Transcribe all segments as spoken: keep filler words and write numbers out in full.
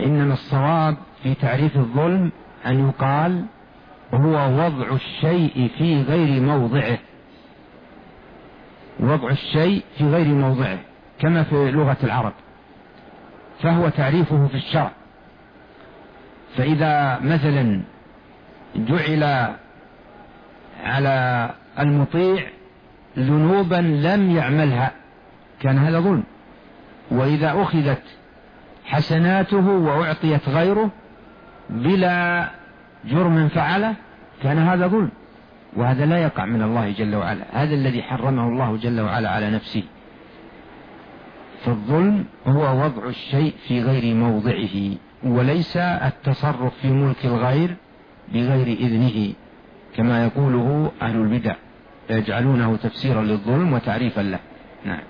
إنما الصواب في تعريف الظلم أن يقال هو وضع الشيء في غير موضعه، وضع الشيء في غير موضعه كما في لغة العرب، فهو تعريفه في الشرع. فإذا مثلا جعل على المطيع ذنوبا لم يعملها كان هذا ظلم، وإذا أخذت حسناته وأعطيت غيره بلا جرم فعله كان هذا ظلم، وهذا لا يقع من الله جل وعلا، هذا الذي حرمه الله جل وعلا على نفسه. فالظلم هو وضع الشيء في غير موضعه، وليس التصرف في ملك الغير بغير إذنه كما يقوله أهل البدع، يجعلونه تفسيرا للظلم وتعريفا له. نعم.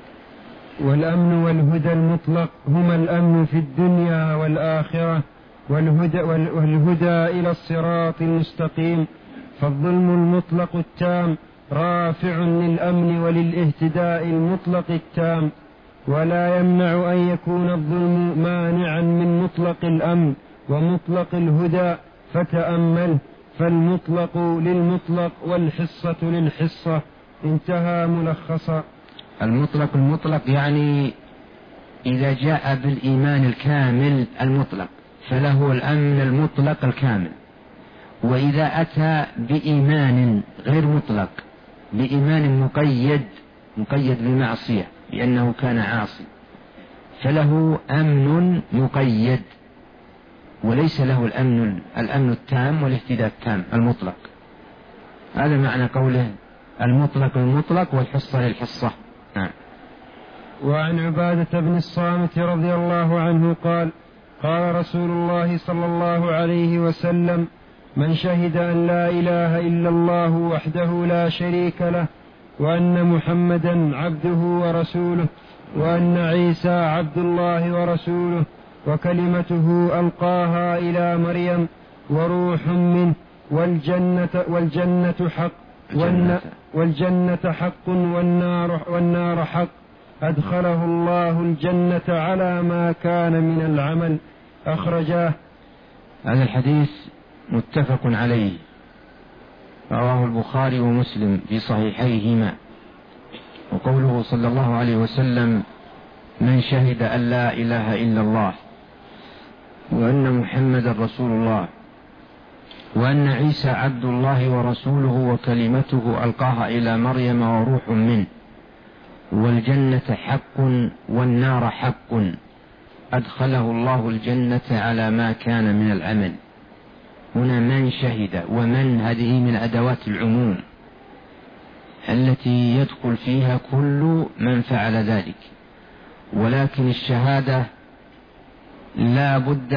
والأمن والهدى المطلق هما الأمن في الدنيا والآخرة، والهدى, والهدى إلى الصراط المستقيم. فالظلم المطلق التام رافع للأمن وللاهتداء المطلق التام، ولا يمنع أن يكون الظلم مانعا من مطلق الأمن ومطلق الهدى، فتأمل. فالمطلق للمطلق والحصة للحصة. انتهى ملخصا. المطلق المطلق يعني إذا جاء بالإيمان الكامل المطلق فله الأمن المطلق الكامل، وإذا أتى بإيمان غير مطلق بإيمان مقيد مقيد بالمعصية لأنه كان عاصي فله أمن مقيد، وليس له الأمن الأمن التام والاهتداء التام المطلق. هذا معنى قوله المطلق المطلق والحصة للحصة. نعم. وعن عبادة بن الصامت رضي الله عنه قال: قال رسول الله صلى الله عليه وسلم: من شهد أن لا إله إلا الله وحده لا شريك له، وأن محمدا عبده ورسوله، وأن عيسى عبد الله ورسوله، وكلمته ألقاها إلى مريم، وروح منه، والجنة, والجنة حق والجنة حق والنار, والنار حق، أدخله الله الجنة على ما كان من العمل. أخرجاه. هذا الحديث متفق عليه، رواه البخاري ومسلم في صحيحيهما. وقوله صلى الله عليه وسلم: من شهد أن لا إله إلا الله وأن محمدا رسول الله وأن عيسى عبد الله ورسوله وكلمته ألقاها إلى مريم وروح منه، والجنة حق والنار حق، أدخله الله الجنة على ما كان من العمل. هنا من شهد، ومن هذه من أدوات العموم التي يدخل فيها كل من فعل ذلك، ولكن الشهادة لا بد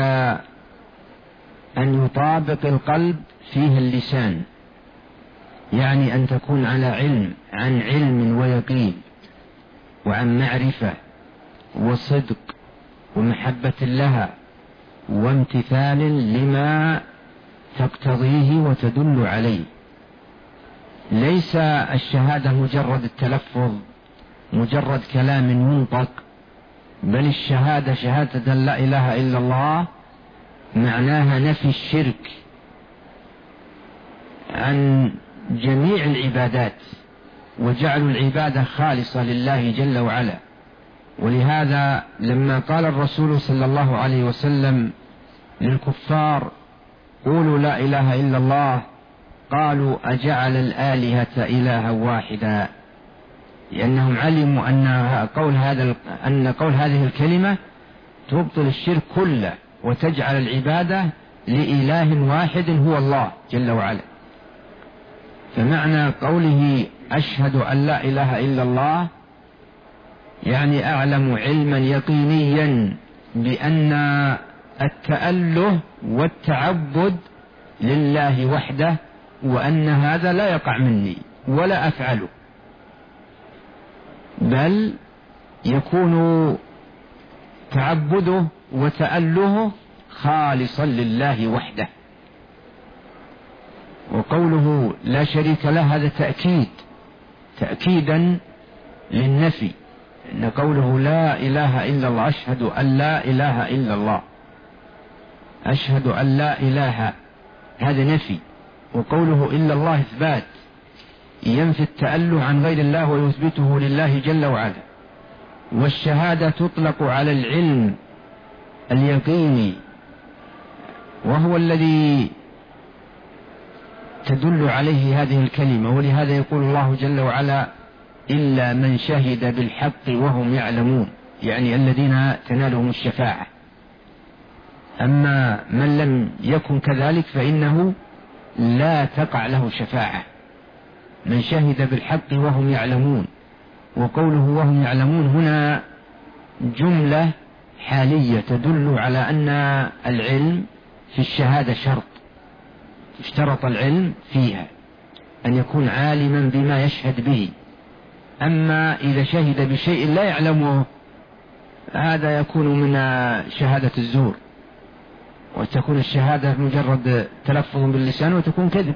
أن يطابق القلب فيه اللسان، يعني أن تكون على علم عن علم ويقين وعن معرفة وصدق ومحبة لها وامتثال لما تقتضيه وتدل عليه. ليس الشهادة مجرد التلفظ، مجرد كلام ينطق، بل الشهادة شهادة لا إله إلا الله معناها نفي الشرك عن جميع العبادات، وجعل العبادة خالصة لله جل وعلا. ولهذا لما قال الرسول صلى الله عليه وسلم للكفار: قولوا لا إله إلا الله، قالوا: أجعل الآلهة إلها واحدا، لأنهم علموا أن قول, هذا أن قول هذه الكلمة تبطل الشرك كله وتجعل العبادة لإله واحد هو الله جل وعلا. فمعنى قوله أشهد أن لا إله إلا الله يعني أعلم علما يقينيا بأن التأله والتعبد لله وحده، وأن هذا لا يقع مني ولا أفعله، بل يكون تعبده وتألهه خالصا لله وحده. وقوله لا شريك له هذا تأكيد تأكيدا للنفي، إن قوله لا إله إلا الله أشهد أن لا إله إلا الله أشهد أن لا إله، هذا نفي، وقوله إلا الله إثبات، ينفي التأله عن غير الله ويثبته لله جل وعلا. والشهادة تطلق على العلم اليقيني، وهو الذي تدل عليه هذه الكلمة، ولهذا يقول الله جل وعلا إلا من شهد بالحق وهم يعلمون، يعني الذين تنالهم الشفاعة. أما من لم يكن كذلك فإنه لا تقع له شفاعة. من شهد بالحق وهم يعلمون، وقوله وهم يعلمون هنا جملة حالية تدل على أن العلم في الشهادة شرط، اشترط العلم فيها أن يكون عالما بما يشهد به. أما إذا شهد بشيء لا يعلمه هذا يكون من شهادة الزور، وتكون الشهادة مجرد تلفظ باللسان وتكون كذب.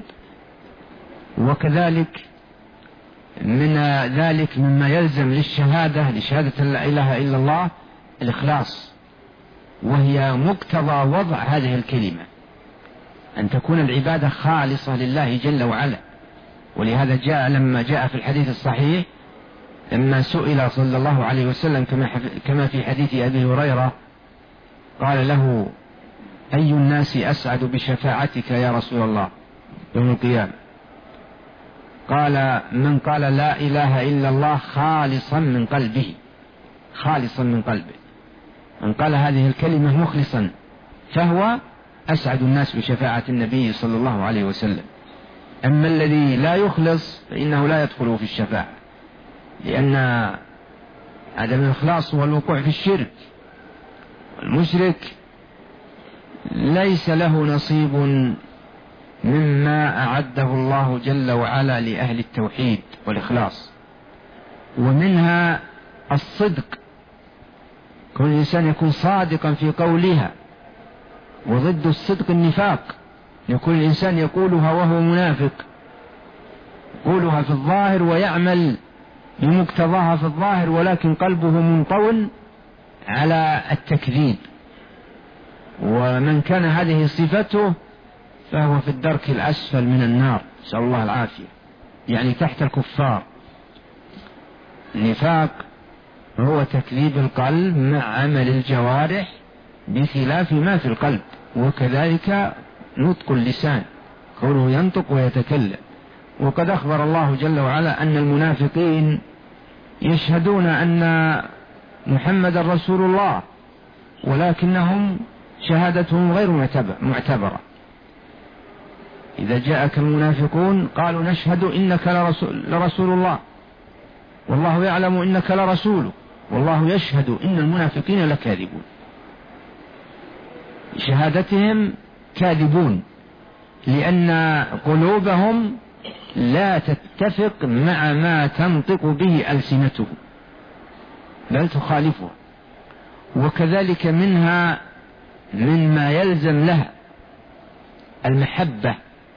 وكذلك من ذلك مما يلزم للشهادة لشهادة لا إله إلا الله الإخلاص، وهي مقتضى وضع هذه الكلمة، أن تكون العبادة خالصة لله جل وعلا. ولهذا جاء لما جاء في الحديث الصحيح لما سئل صلى الله عليه وسلم كما في حديث أبي هريرة قال له أي الناس أسعد بشفاعتك يا رسول الله يوم القيامة؟ قال من قال لا إله إلا الله خالصا من قلبه، خالصا من قلبه، من قال هذه الكلمة مخلصا فهو أسعد الناس بشفاعة النبي صلى الله عليه وسلم. أما الذي لا يخلص فإنه لا يدخل في الشفاعة، لأن عدم الإخلاص هو الوقوع في الشرك. المشرك ليس له نصيب مما أعده الله جل وعلا لأهل التوحيد والإخلاص. ومنها الصدق، كل إنسان يكون صادقا في قولها، وضد الصدق النفاق، يكون الإنسان يقولها وهو منافق، يقولها في الظاهر ويعمل بمقتضاها في الظاهر ولكن قلبه منطوٍ على التكذيب. ومن كان هذه صفته فهو في الدرك الأسفل من النار، نسأل الله العافية، يعني تحت الكفار. النفاق هو تكذيب القلب مع عمل الجوارح بخلاف ما في القلب، وكذلك نطق اللسان، قوله ينطق ويتكلم. وقد أخبر الله جل وعلا أن المنافقين يشهدون أن محمد رسول الله ولكنهم شهادتهم غير معتبرة. إذا جاءك المنافقون قالوا نشهد إنك لرسول, لرسول الله والله يعلم إنك لرسوله والله يشهد إن المنافقين لكاذبون. شهادتهم كاذبون لأن قلوبهم لا تتفق مع ما تنطق به ألسنتهم بل تخالفه. وكذلك منها مما يلزم لها المحبة،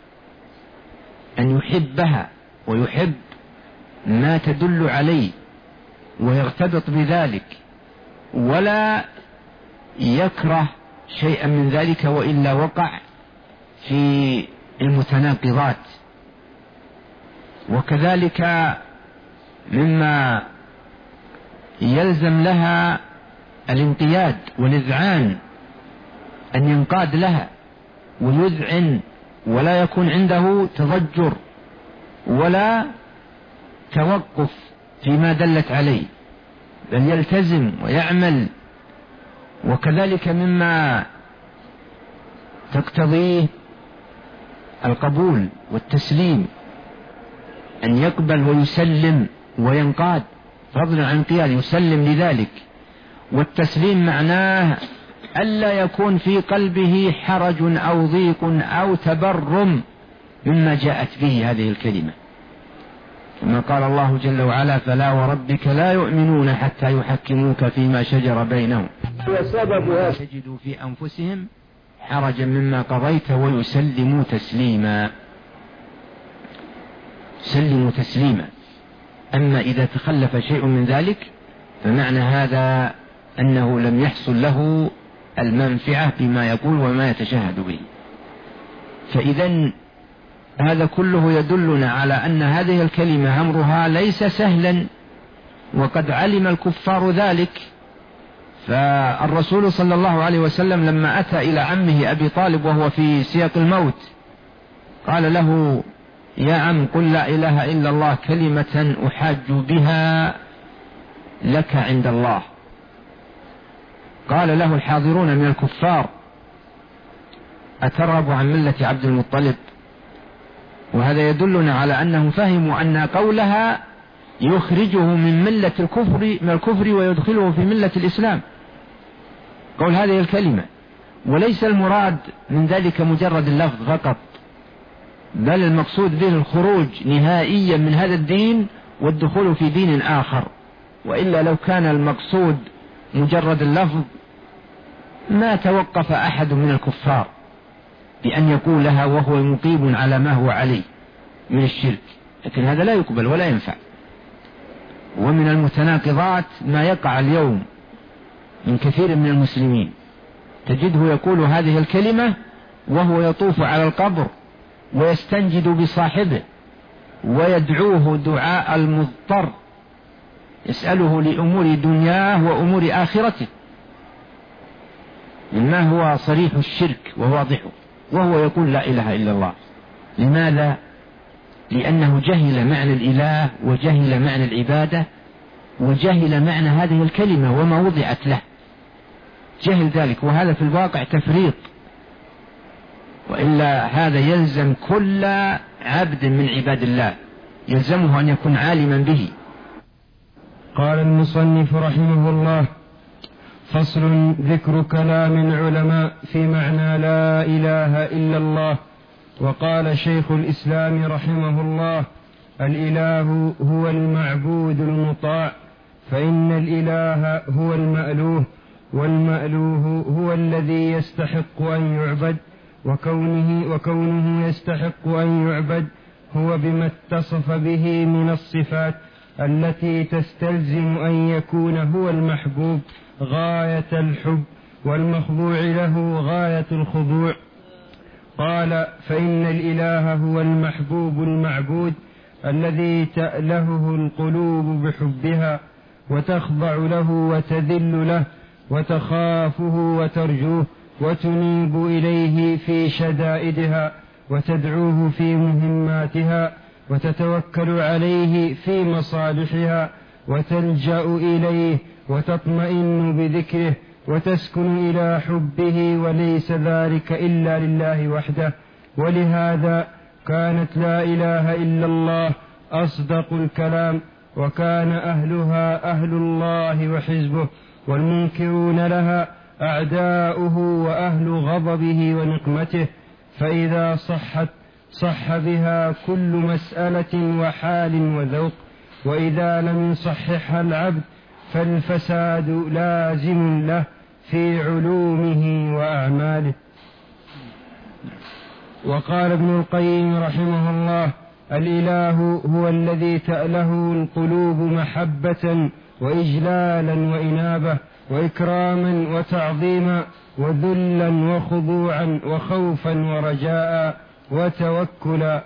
أن يحبها ويحب ما تدل عليه ويرتبط بذلك، ولا يكره شيئا من ذلك وإلا وقع في المتناقضات. وكذلك مما يلزم لها الانقياد والإذعان، أن ينقاد لها ويذعن ولا يكون عنده تضجر ولا توقف فيما دلت عليه، بل يلتزم ويعمل. وكذلك مما تقتضيه القبول والتسليم، أن يقبل ويسلم وينقاد، فضلا عن انقياد يسلم لذلك. والتسليم معناه ألا يكون في قلبه حرج أو ضيق أو تبرم مما جاءت به هذه الكلمة، كما قال الله جل وعلا فلا وربك لا يؤمنون حتى يحكموك فيما شجر بينهم وسببها تجدوا في أنفسهم حرجا مما قضيت ويسلموا تسليما، سلموا تسليما. أما إذا تخلف شيء من ذلك فمعنى هذا أنه لم يحصل له المنفعة بما يقول وما يتشهد به. فإذا هذا كله يدلنا على أن هذه الكلمة أمرها ليس سهلا، وقد علم الكفار ذلك. فالرسول صلى الله عليه وسلم لما أتى إلى عمه أبي طالب وهو في سياق الموت قال له: يا عم، قل لا إله إلا الله كلمة أحاج بها لك عند الله. قال له الحاضرون من الكفار: أترغب عن ملة عبد المطلب؟ وهذا يدلنا على أنهم فهموا أن قولها يخرجه من ملة الكفر من الكفر ويدخله في ملة الإسلام، قول هذه الكلمة، وليس المراد من ذلك مجرد اللفظ فقط، بل المقصود به الخروج نهائيا من هذا الدين والدخول في دين آخر. وإلا لو كان المقصود مجرد اللفظ ما توقف أحد من الكفار بأن يقولها وهو مقيم على ما هو عليه من الشرك، لكن هذا لا يقبل ولا ينفع. ومن المتناقضات ما يقع اليوم من كثير من المسلمين، تجده يقول هذه الكلمة وهو يطوف على القبر ويستنجد بصاحبه ويدعوه دعاء المضطر، يسأله لأمور دنياه وأمور آخرته، مما هو صريح الشرك وواضحه، وهو يقول لا إله إلا الله. لماذا؟ لأنه جهل معنى الإله وجهل معنى العبادة وجهل معنى هذه الكلمة وما وضعت له، جهل ذلك، وهذا في الواقع تفريط. وإلا هذا يلزم كل عبد من عباد الله، يلزمه أن يكون عالما به. قال المصنف رحمه الله: فصل: ذكر كلام العلماء في معنى لا إله إلا الله. وقال شيخ الإسلام رحمه الله: الإله هو المعبود المطاع، فإن الإله هو المألوه، والمألوه هو الذي يستحق أن يعبد، وكونه, وكونه يستحق أن يعبد هو بما اتصف به من الصفات التي تستلزم أن يكون هو المحبوب غاية الحب، والمخضوع له غاية الخضوع. قال: فإن الإله هو المحبوب المعبود الذي تألهه القلوب بحبها، وتخضع له وتذل له، وتخافه وترجوه، وتنيب إليه في شدائدها، وتدعوه في مهماتها، وتتوكل عليه في مصالحها، وتلجأ إليه، وتطمئن بذكره، وتسكن إلى حبه، وليس ذلك إلا لله وحده. ولهذا كانت لا إله إلا الله أصدق الكلام، وكان أهلها أهل الله وحزبه، والمنكرون لها أعداؤه وأهل غضبه ونقمته. فإذا صحت صح بها كل مسألة وحال وذوق، وإذا لم يصححها العبد فالفساد لازم له في علومه وأعماله. وقال ابن القيم رحمه الله: الإله هو الذي تأله القلوب محبة وإجلالا وإنابة وإكراما وتعظيما وذلا وخضوعا وخوفا ورجاء وتوكلا.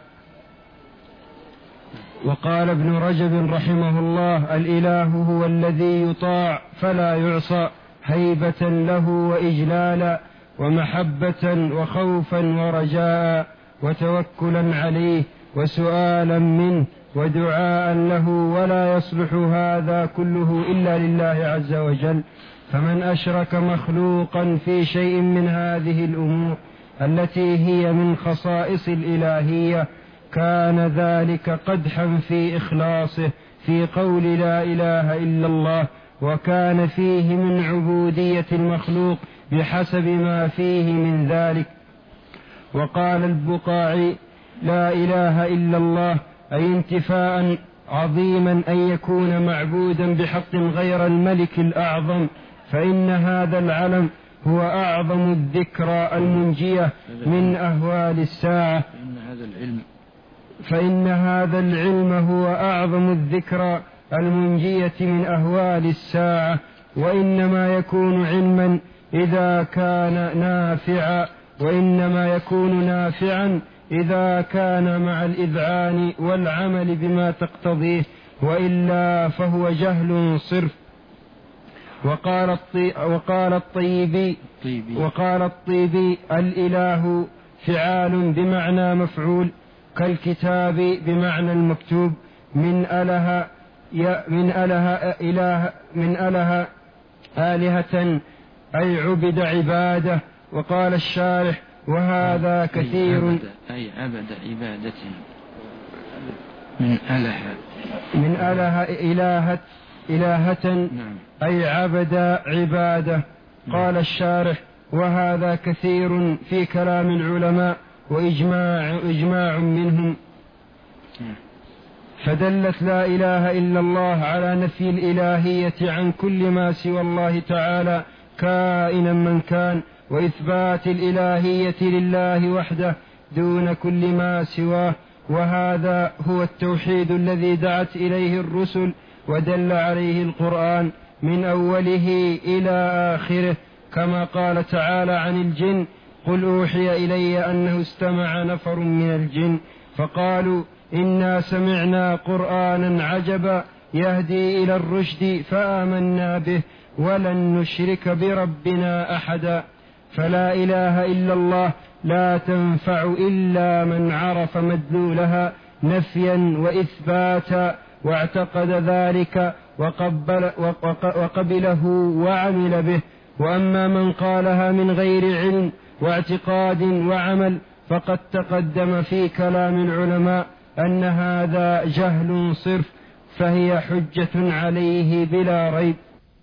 وقال ابن رجب رحمه الله: الإله هو الذي يطاع فلا يعصى، هيبة له وإجلالا ومحبة وخوفا ورجاء وتوكلا عليه وسؤالا منه ودعاء له، ولا يصلح هذا كله إلا لله عز وجل. فمن أشرك مخلوقا في شيء من هذه الأمور التي هي من خصائص الإلهية كان ذلك قدحا في إخلاصه في قول لا إله إلا الله، وكان فيه من عبودية المخلوق بحسب ما فيه من ذلك. وقال البقاعي: لا إله إلا الله أي انتفاء عظيما أن يكون معبودا بحق غير الملك الأعظم، فإن هذا العلم هو أعظم الذكرى المنجية من أهوال الساعة، فإن هذا العلم هو أعظم الذكرى المنجية من أهوال الساعة، وإنما يكون علما إذا كان نافعا، وإنما يكون نافعا إذا كان مع الإذعان والعمل بما تقتضيه، وإلا فهو جهل صرف. وقال الطي... وقال الطيبي وقال الطيبي الإله فعال بمعنى مفعول، كالكتاب بمعنى المكتوب، من أله من أله إله من أله آلهة أي عبد عبادة. وقال الشارح وهذا كثير أي عبد, أي عبد عبادة من أله من أله إلهة إلهة أي عبد عبادة. قال الشارح وهذا كثير في كلام العلماء وإجماع إجماع منهم، فدلت لا إله إلا الله على نفي الإلهية عن كل ما سوى الله تعالى كائنا من كان، وإثبات الإلهية لله وحده دون كل ما سواه. وهذا هو التوحيد الذي دعت إليه الرسل ودل عليه القرآن من أوله إلى آخره، كما قال تعالى عن الجن قل أوحي إلي أنه استمع نفر من الجن فقالوا إنا سمعنا قرآنا عجبا يهدي إلى الرشد فآمنا به ولن نشرك بربنا أحدا. فلا إله إلا الله لا تنفع إلا من عرف مدلولها نفيا وإثباتا واعتقد ذلك وقبل وقبله وعمل به. وأما من قالها من غير علم واعتقاد وعمل فقد تقدم في كلام العلماء أن هذا جهل صرف، فهي حجة عليه بلا ريب.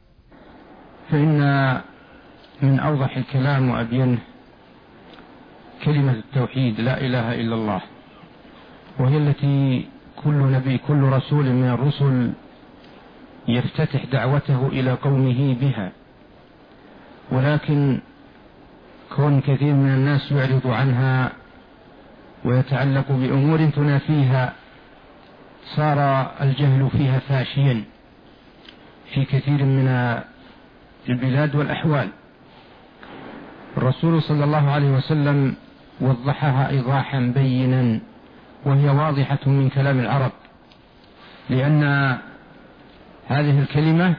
فإن من أوضح الكلام وأبينه كلمة التوحيد لا إله إلا الله، وهي التي كل نبي كل رسول من الرسل يفتتح دعوته إلى قومه بها، ولكن كون كثير من الناس يعرض عنها ويتعلق بأمور تنافيها صار الجهل فيها فاشيا في كثير من البلاد والأحوال. الرسول صلى الله عليه وسلم وضحها إيضاحا بينا، وهي واضحة من كلام العرب، لأن هذه الكلمة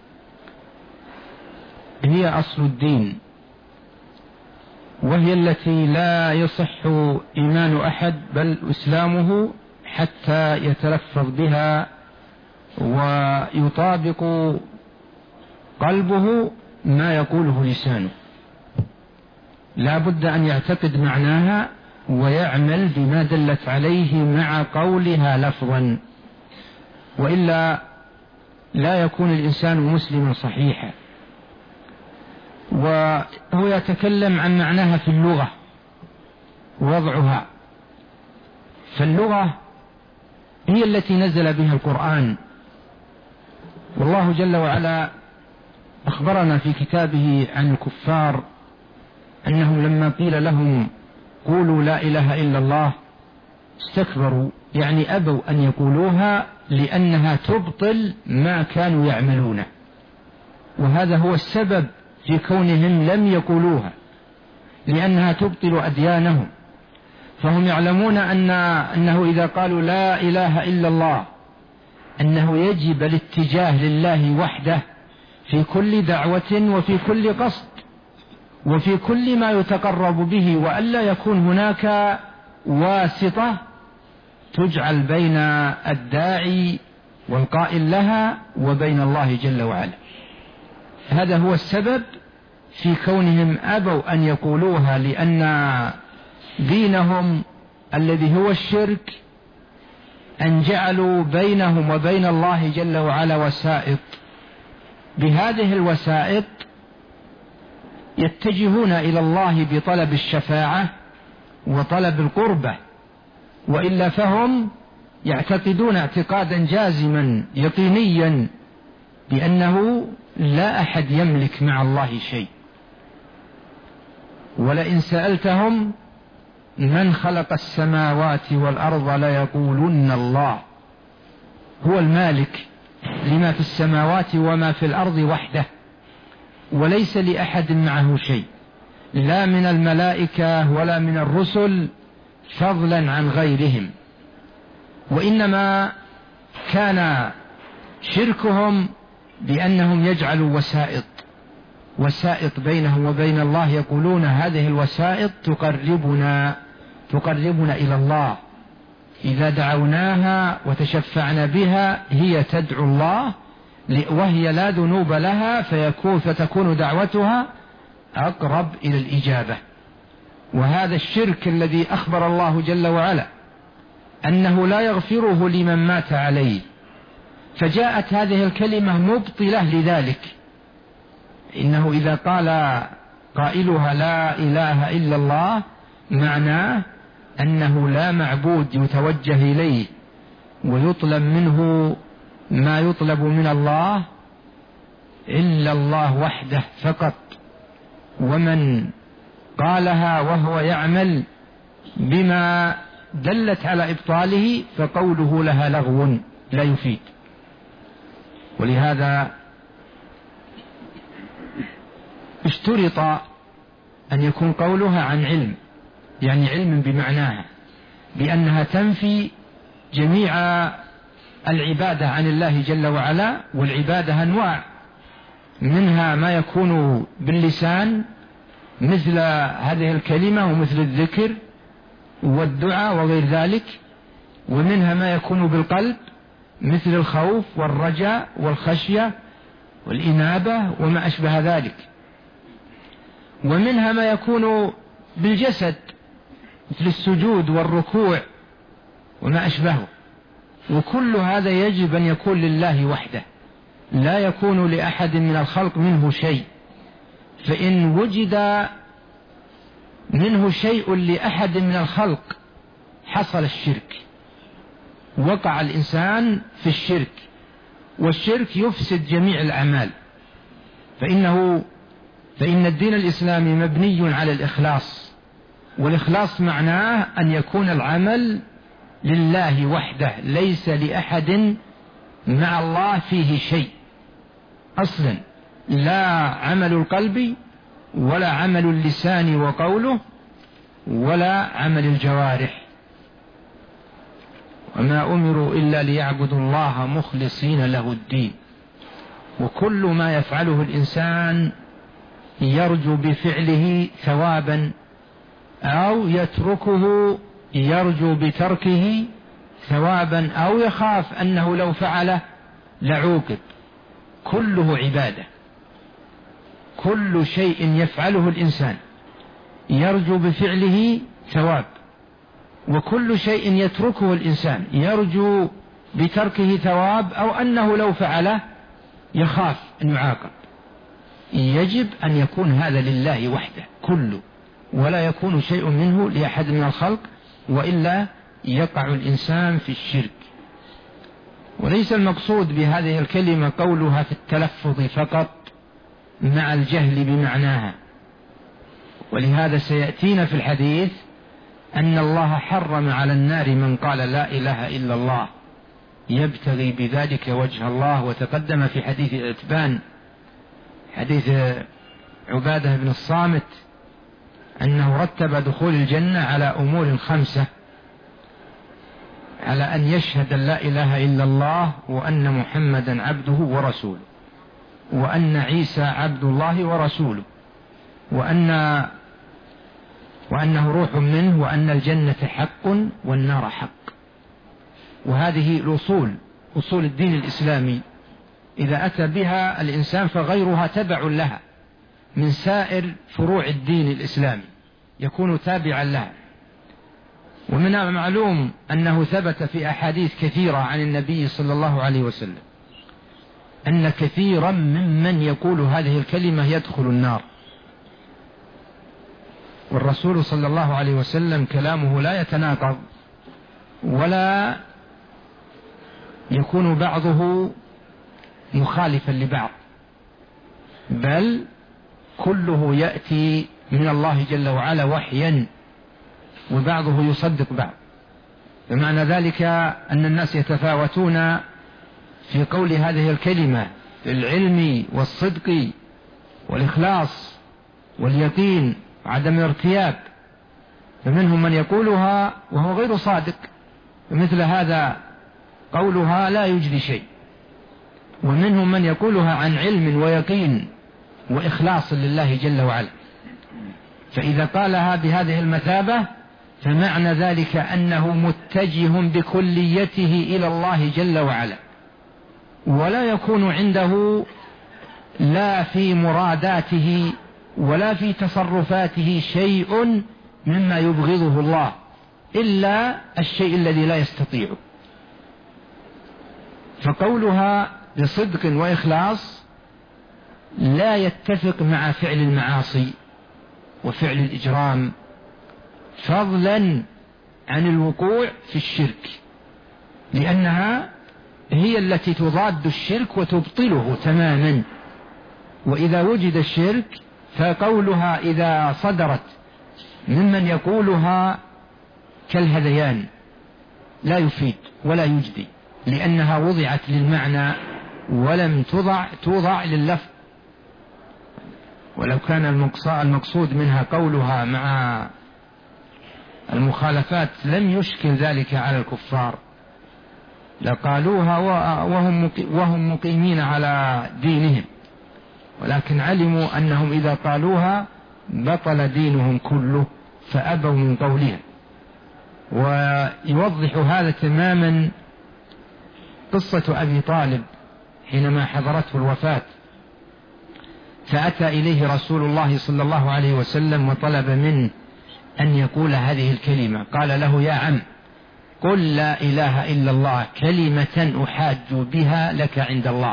هي أصل الدين، وهي التي لا يصح إيمان أحد بل إسلامه حتى يتلفظ بها ويطابق قلبه ما يقوله لسانه. لا بد أن يعتقد معناها ويعمل بما دلت عليه مع قولها لفظا، وإلا لا يكون الإنسان مسلما صحيحا. وهو يتكلم عن معناها في اللغة ووضعها، فاللغة هي التي نزل بها القرآن، والله جل وعلا أخبرنا في كتابه عن الكفار أنهم لما قيل لهم قولوا لا إله إلا الله استكبروا، يعني أبوا أن يقولوها لأنها تبطل ما كانوا يعملونه، وهذا هو السبب في كونهم لم يقولوها، لأنها تبطل أديانهم. فهم يعلمون أن أنه إذا قالوا لا إله إلا الله أنه يجب الاتجاه لله وحده في كل دعوة وفي كل قصد وفي كل ما يتقرب به، وألا يكون هناك واسطة تجعل بين الداعي والقائل لها وبين الله جل وعلا. هذا هو السبب في كونهم أبوا أن يقولوها، لأن دينهم الذي هو الشرك أن جعلوا بينهم وبين الله جل وعلا وسائط، بهذه الوسائط يتجهون إلى الله بطلب الشفاعة وطلب القربة، وإلا فهم يعتقدون اعتقادا جازما يقينيا بأنه لا أحد يملك مع الله شيء. ولئن سألتهم من خلق السماوات والأرض ليقولن الله، هو المالك لما في السماوات وما في الأرض وحده، وليس لأحد معه شيء، لا من الملائكة ولا من الرسل، فضلا عن غيرهم. وإنما كان شركهم بأنهم يجعلوا وسائط وسائط بينهم وبين الله، يقولون هذه الوسائط تقربنا تقربنا إلى الله، إذا دعوناها وتشفعنا بها هي تدعو الله وهي لا ذنوب لها، فيكون فتكون دعوتها أقرب إلى الإجابة. وهذا الشرك الذي أخبر الله جل وعلا أنه لا يغفره لمن مات عليه، فجاءت هذه الكلمة مبطلة لذلك. إنه إذا قال قائلها لا إله إلا الله معناه أنه لا معبود يتوجه إليه ويطلب منه ما يطلب من الله إلا الله وحده فقط، ومن قالها وهو يعمل بما دلت على إبطاله فقوله لها لغو لا يفيد. ولهذا اشترط أن يكون قولها عن علم، يعني علم بمعناها، بأنها تنفي جميع العبادة عن الله جل وعلا. والعبادة أنواع، منها ما يكون باللسان مثل هذه الكلمة ومثل الذكر والدعاء وغير ذلك، ومنها ما يكون بالقلب مثل الخوف والرجاء والخشية والإنابة وما أشبه ذلك، ومنها ما يكون بالجسد مثل السجود والركوع وما أشبهه. وكل هذا يجب أن يكون لله وحده، لا يكون لأحد من الخلق منه شيء. فإن وجد منه شيء لأحد من الخلق حصل الشرك، وقع الإنسان في الشرك، والشرك يفسد جميع الأعمال. فإنه فإن الدين الإسلامي مبني على الإخلاص، والإخلاص معناه أن يكون العمل لله وحده، ليس لأحد مع الله فيه شيء أصلا، لا عمل القلب ولا عمل اللسان وقوله ولا عمل الجوارح. وما أمروا إلا ليعبدوا الله مخلصين له الدين. وكل ما يفعله الإنسان يرجو بفعله ثوابا، أو يتركه يرجو بتركه ثوابا، أو يخاف أنه لو فعله لعوقب، كله عبادة. كل شيء يفعله الإنسان يرجو بفعله ثواب، وكل شيء يتركه الإنسان يرجو بتركه ثواب، أو أنه لو فعله يخاف أن يعاقب. يجب أن يكون هذا لله وحده كله، ولا يكون شيء منه لأحد من الخلق، وإلا يقع الإنسان في الشرك. وليس المقصود بهذه الكلمة قولها في التلفظ فقط مع الجهل بمعناها. ولهذا سيأتينا في الحديث أن الله حرم على النار من قال لا إله إلا الله يبتغي بذلك وجه الله. وتقدم في حديث الإتبان، حديث عبادة بن الصامت، أنه رتب دخول الجنة على أمور خمسة، على أن يشهد أن لا إله إلا الله، وأن محمدا عبده ورسوله، وأن عيسى عبد الله ورسوله، وأن وأنه روح منه، وأن الجنة حق والنار حق. وهذه الأصول، أصول الدين الإسلامي، إذا أتى بها الإنسان فغيرها تبع لها من سائر فروع الدين الإسلامي، يكون تابعا لها. ومن المعلوم أنه ثبت في أحاديث كثيرة عن النبي صلى الله عليه وسلم أن كثيرا ممن يقول هذه الكلمة يدخل النار. والرسول صلى الله عليه وسلم كلامه لا يتناقض، ولا يكون بعضه مخالفا لبعض، بل كله يأتي من الله جل وعلا وحيا، وبعضه يصدق بعض. بمعنى ذلك أن الناس يتفاوتون في قول هذه الكلمة في العلم والصدق والإخلاص واليقين وعدم الارتياب. فمنهم من يقولها وهو غير صادق، مثل هذا قولها لا يجدي شيء. ومنهم من يقولها عن علم ويقين وإخلاص لله جل وعلا. فإذا قالها بهذه المثابة فمعنى ذلك أنه متجه بكليته إلى الله جل وعلا، ولا يكون عنده لا في مراداته ولا في تصرفاته شيء مما يبغضه الله إلا الشيء الذي لا يستطيعه. فقولها بصدق وإخلاص لا يتفق مع فعل المعاصي وفعل الإجرام، فضلا عن الوقوع في الشرك، لأنها هي التي تضاد الشرك وتبطله تماما. وإذا وجد الشرك فقولها إذا صدرت ممن يقولها كالهذيان لا يفيد ولا يجدي، لأنها وضعت للمعنى ولم توضع توضع لللفظ. ولو كان المقصود منها قولها مع المخالفات لم يشكل ذلك على الكفار، لقالوها وهم مقيمين على دينهم، ولكن علموا أنهم إذا قالوها بطل دينهم كله فأبوا من قولها. ويوضح هذا تماما قصة أبي طالب حينما حضرته الوفاة، فأتى إليه رسول الله صلى الله عليه وسلم وطلب منه أن يقول هذه الكلمة. قال له: يا عم، قل لا إله إلا الله كلمة أحاج بها لك عند الله.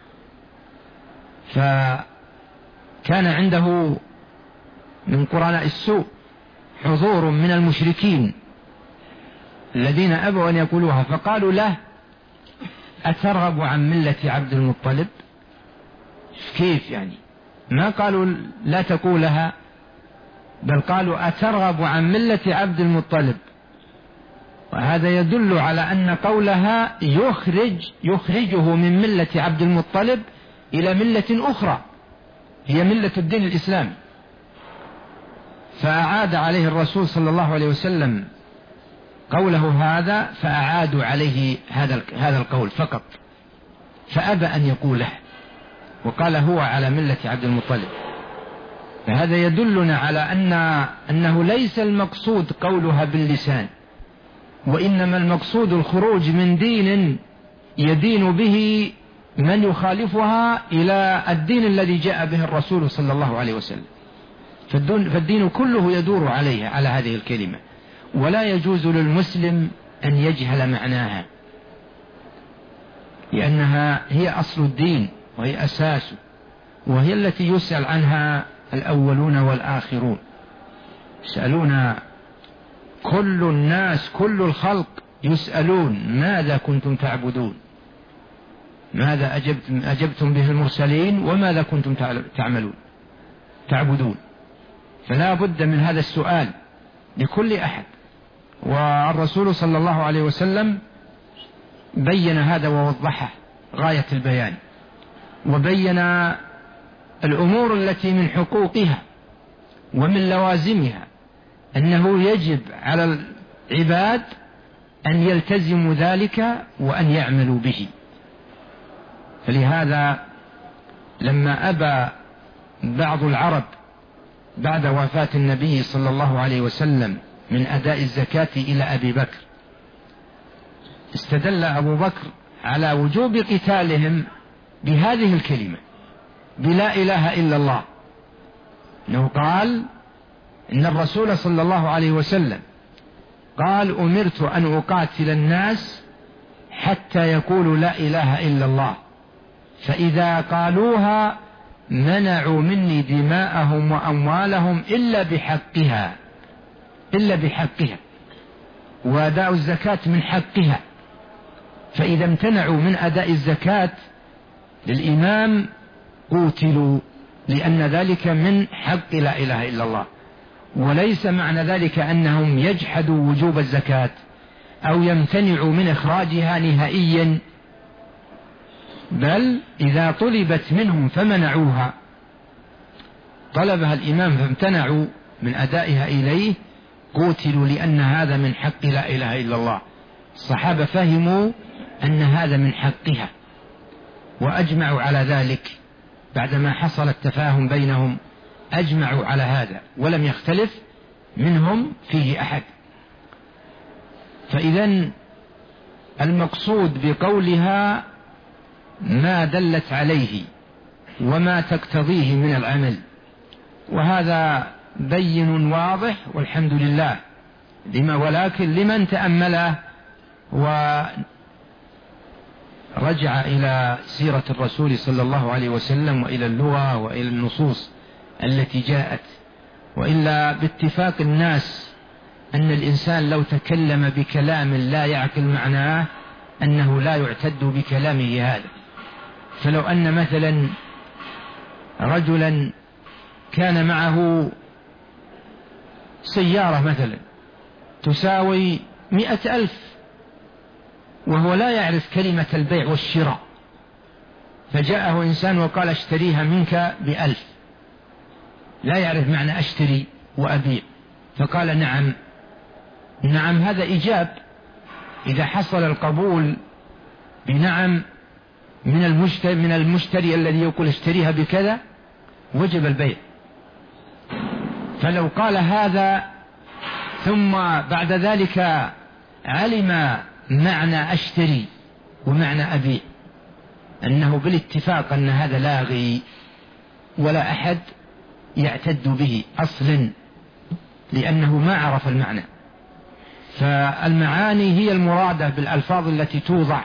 فكان عنده من قرناء السوء حضور من المشركين الذين أبوا أن يقولوها، فقالوا له: أترغب عن ملة عبد المطلب؟ كيف يعني؟ ما قالوا لا تقولها، بل قالوا أترغب عن ملة عبد المطلب. وهذا يدل على أن قولها يخرج يخرجه من ملة عبد المطلب إلى ملة أخرى هي ملة الدين الإسلامي. فأعاد عليه الرسول صلى الله عليه وسلم قوله هذا، فأعادوا عليه هذا هذا القول فقط، فأبى أن يقوله وقال هو على ملة عبد المطلب. فهذا يدلنا على أن أنه ليس المقصود قولها باللسان، وإنما المقصود الخروج من دين يدين به من يخالفها إلى الدين الذي جاء به الرسول صلى الله عليه وسلم. فالدين كله يدور عليها، على هذه الكلمة، ولا يجوز للمسلم أن يجهل معناها، لأنها هي أصل الدين وهي أساسه، وهي التي يسأل عنها الأولون والآخرون. يسألون كل الناس، كل الخلق يسألون ماذا كنتم تعبدون، ماذا أجبتم, أجبتم به المرسلين، وماذا كنتم تعملون تعبدون. فلا بد من هذا السؤال لكل أحد. والرسول صلى الله عليه وسلم بين هذا ووضحه غاية البيان، وبين الأمور التي من حقوقها ومن لوازمها، أنه يجب على العباد أن يلتزموا ذلك وأن يعملوا به. فلهذا لما أبى بعض العرب بعد وفاة النبي صلى الله عليه وسلم من أداء الزكاة إلى أبي بكر، استدل أبو بكر على وجوب قتالهم بهذه الكلمة، بلا إله إلا الله، أنه قال إن الرسول صلى الله عليه وسلم قال: أمرت أن أقاتل الناس حتى يقولوا لا إله إلا الله، فإذا قالوها منعوا مني دماءهم وأموالهم إلا بحقها إلا بحقها وأداء الزكاة من حقها. فإذا امتنعوا من أداء الزكاة للإمام قوتلوا، لأن ذلك من حق لا إله إلا الله. وليس معنى ذلك أنهم يجحدوا وجوب الزكاة أو يمتنعوا من إخراجها نهائيا، بل إذا طلبت منهم فمنعوها طلبها الإمام فامتنعوا من أدائها إليه قتلوا، لأن هذا من حق لا إله إلا الله. الصحابة فهموا أن هذا من حقها وأجمعوا على ذلك بعدما حصل التفاهم بينهم، أجمعوا على هذا ولم يختلف منهم فيه أحد. فإذن المقصود بقولها ما دلت عليه وما تقتضيه من العمل، وهذا بين واضح والحمد لله. لما ولكن لمن تأمله ورجع إلى سيرة الرسول صلى الله عليه وسلم وإلى اللغة وإلى النصوص التي جاءت، وإلا باتفاق الناس أن الإنسان لو تكلم بكلام لا يعقل معناه أنه لا يعتد بكلامه هذا. فلو أن مثلا رجلا كان معه سيارة مثلا تساوي مئة ألف وهو لا يعرف كلمة البيع والشراء، فجاءه إنسان وقال اشتريها منك بألف، لا يعرف معنى أشتري وأبيع، فقال نعم نعم، هذا إيجاب. إذا حصل القبول بنعم من المشتري, من المشتري الذي يقول اشتريها بكذا وجب البيع. فلو قال هذا ثم بعد ذلك علم معنى أشتري ومعنى أبيع أنه بالاتفاق أن هذا لاغي ولا أحد يعتد به أصلا، لأنه ما عرف المعنى. فالمعاني هي المرادة بالألفاظ التي توضع،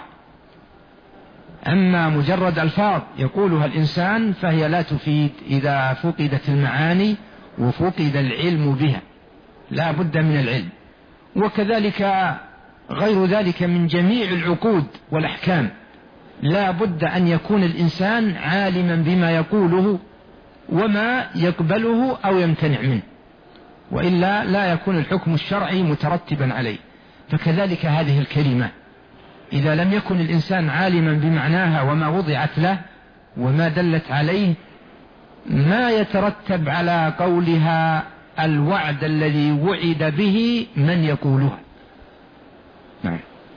أما مجرد ألفاظ يقولها الإنسان فهي لا تفيد إذا فقدت المعاني وفقد العلم بها، لا بد من العلم. وكذلك غير ذلك من جميع العقود والأحكام، لا بد أن يكون الإنسان عالما بما يقوله وما يقبله أو يمتنع منه، وإلا لا يكون الحكم الشرعي مترتبا عليه. فكذلك هذه الكلمة إذا لم يكن الإنسان عالما بمعناها وما وضعت له وما دلت عليه، ما يترتب على قولها الوعد الذي وعد به من يقولها. نعم.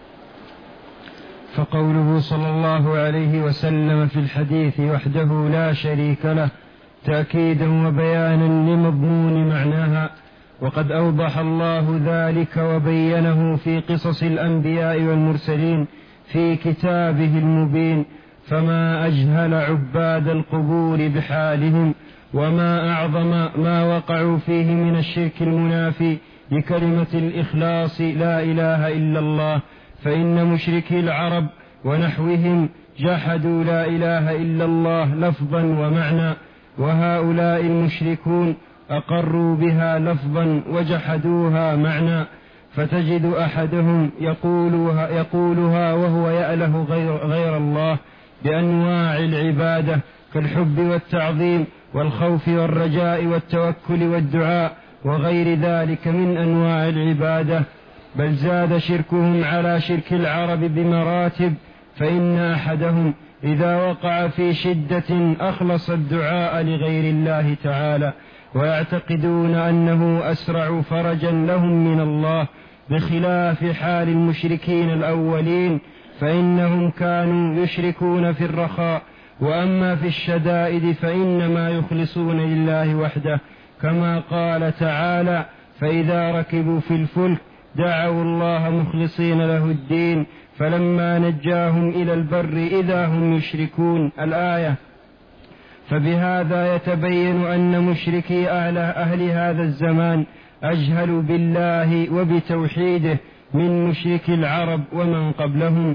فقوله صلى الله عليه وسلم في الحديث وحده لا شريك له تأكيدا وبيانا لمضمون معناها، وقد أوضح الله ذلك وبينه في قصص الأنبياء والمرسلين في كتابه المبين، فما أجهل عباد القبور بحالهم، وما أعظم ما وقعوا فيه من الشرك المنافي لكلمة الإخلاص لا إله إلا الله. فإن مشركي العرب ونحوهم جحدوا لا إله إلا الله لفظا ومعنى، وهؤلاء المشركون أقروا بها لفظا وجحدوها معنى. فتجد أحدهم يقولها, يقولها وهو يأله غير, غير الله بأنواع العبادة كالحب والتعظيم والخوف والرجاء والتوكل والدعاء وغير ذلك من أنواع العبادة، بل زاد شركهم على شرك العرب بمراتب. فإن أحدهم إذا وقع في شدة أخلص الدعاء لغير الله تعالى، ويعتقدون أنه أسرع فرجا لهم من الله، بخلاف حال المشركين الأولين فإنهم كانوا يشركون في الرخاء، وأما في الشدائد فإنما يخلصون لله وحده، كما قال تعالى فإذا ركبوا في الفلك دعوا الله مخلصين له الدين فلما نجاهم إلى البر إذا هم يشركون الآية. فبهذا يتبين أن مشركي أهل, أهل هذا الزمان أجهلوا بالله وبتوحيده من مشرك العرب ومن قبلهم.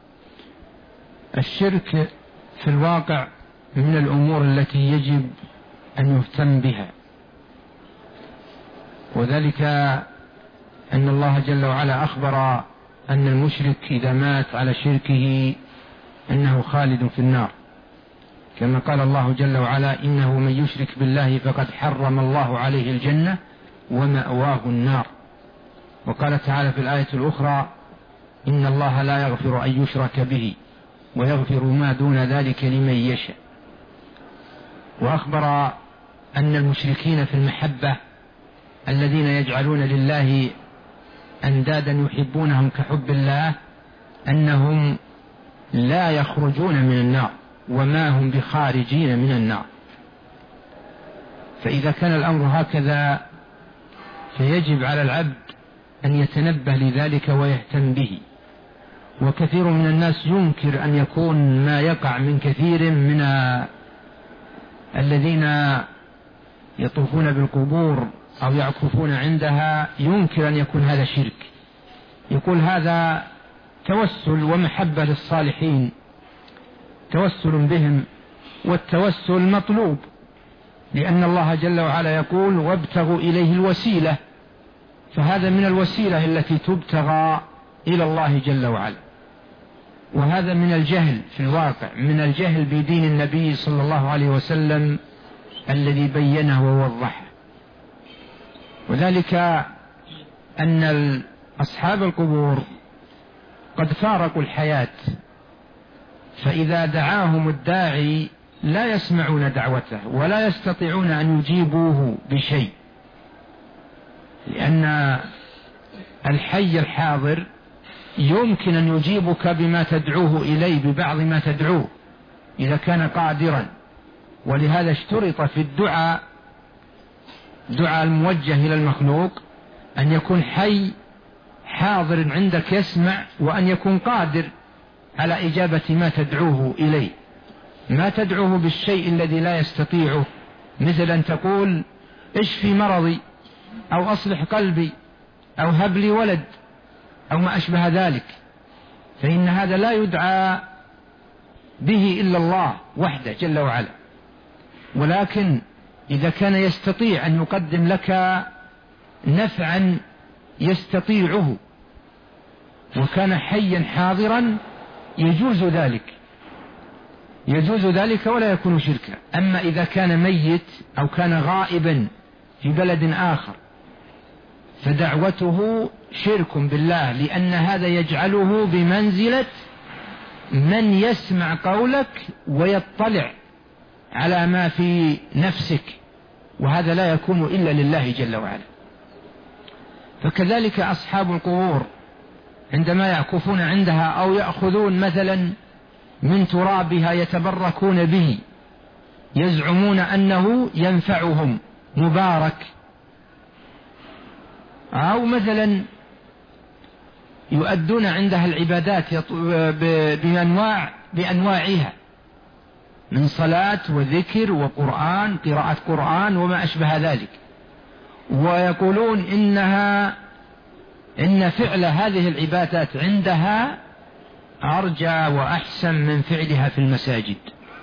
الشرك في الواقع من الأمور التي يجب أن يهتم بها، وذلك أن الله جل وعلا أخبر أن المشرك إذا مات على شركه أنه خالد في النار، كما قال الله جل وعلا إنه من يشرك بالله فقد حرم الله عليه الجنة ومأواه النار. وقال تعالى في الآية الأخرى إن الله لا يغفر أن يشرك به ويغفر ما دون ذلك لمن يشاء. وأخبر أن المشركين في المحبة الذين يجعلون لله أندادا يحبونهم كحب الله أنهم لا يخرجون من النار وما هم بخارجين من النار. فإذا كان الأمر هكذا فيجب على العبد أن يتنبه لذلك ويهتم به. وكثير من الناس ينكر أن يكون ما يقع من كثير من الذين يطوفون بالقبور أو يعكفون عندها، ينكر أن يكون هذا شرك، يقول هذا توسل ومحبة للصالحين، توسل بهم، والتوسل مطلوب لأن الله جل وعلا يقول وابتغوا إليه الوسيلة، فهذا من الوسيلة التي تبتغى إلى الله جل وعلا. وهذا من الجهل في الواقع، من الجهل بدين النبي صلى الله عليه وسلم الذي بينه ووضحه. وذلك أن أصحاب القبور قد فارقوا الحياة، فإذا دعاهم الداعي لا يسمعون دعوته ولا يستطيعون أن يجيبوه بشيء، لأن الحي الحاضر يمكن أن يجيبك بما تدعوه إليه، ببعض ما تدعوه إذا كان قادرا. ولهذا اشترط في الدعاء، دعاء الموجه إلى المخلوق، أن يكون حي حاضر عندك يسمع، وأن يكون قادر على إجابة ما تدعوه إليه. ما تدعوه بالشيء الذي لا يستطيعه، مثل أن تقول اشفي مرضي أو أصلح قلبي أو هب لي ولد أو ما أشبه ذلك، فإن هذا لا يدعى به إلا الله وحده جل وعلا. ولكن إذا كان يستطيع أن يقدم لك نفعا يستطيعه وكان حيا حاضرا يجوز ذلك، يجوز ذلك ولا يكون شركا. أما إذا كان ميت أو كان غائبا في بلد آخر فدعوته شرك بالله، لأن هذا يجعله بمنزلة من يسمع قولك ويطلع على ما في نفسك، وهذا لا يكون إلا لله جل وعلا. فكذلك أصحاب القبور عندما يعكفون عندها أو يأخذون مثلا من ترابها يتبركون به، يزعمون أنه ينفعهم مبارك، أو مثلا يؤدون عندها العبادات بأنواع بأنواعها من صلاة وذكر وقرآن، قراءة قرآن وما أشبه ذلك، ويقولون إنها إن فعل هذه العبادات عندها أرجى وأحسن من فعلها في المساجد.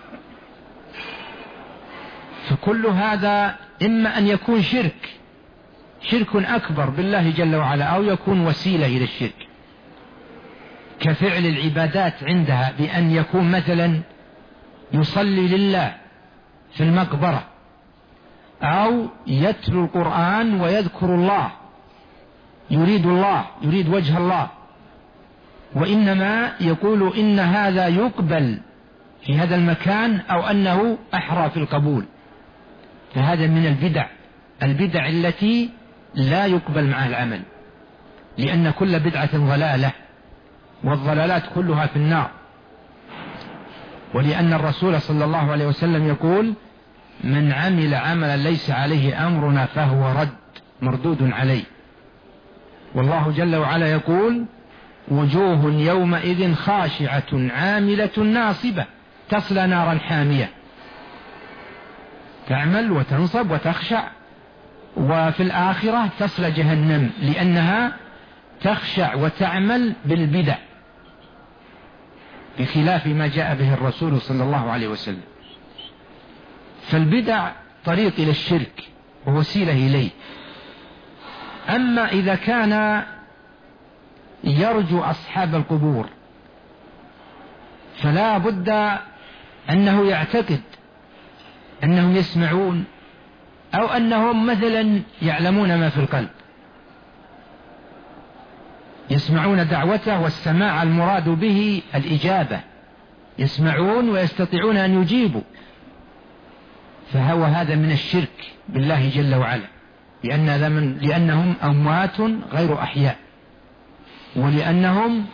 فكل هذا إما أن يكون شرك شرك أكبر بالله جل وعلا، أو يكون وسيلة إلى الشرك، كفعل العبادات عندها، بأن يكون مثلا يصلي لله في المقبرة، أو يتلو القرآن ويذكر الله، يريد الله، يريد وجه الله، وإنما يقول إن هذا يقبل في هذا المكان أو أنه أحرى في القبول. فهذا من البدع البدع التي لا يقبل معها العمل، لأن كل بدعة ضلالة، والضلالات كلها في النار. ولأن الرسول صلى الله عليه وسلم يقول من عمل عملا ليس عليه أمرنا فهو رد مردود عليه. والله جل وعلا يقول وجوه يومئذ خاشعة عاملة ناصبة تصلى نارا حامية، تعمل وتنصب وتخشع، وفي الآخرة تصلى جهنم، لأنها تخشع وتعمل بالبدع بخلاف ما جاء به الرسول صلى الله عليه وسلم. فالبدع طريق إلى الشرك ووسيلة إليه. أما إذا كان يرجو أصحاب القبور فلا بد أنه يعتقد أنهم يسمعون، أو أنهم مثلا يعلمون ما في القلب، يسمعون دعوته، والسماع المراد به الإجابة، يسمعون ويستطيعون أن يجيبوا. فهو هذا من الشرك بالله جل وعلا، لأن لأنهم أموات غير أحياء، ولأنهم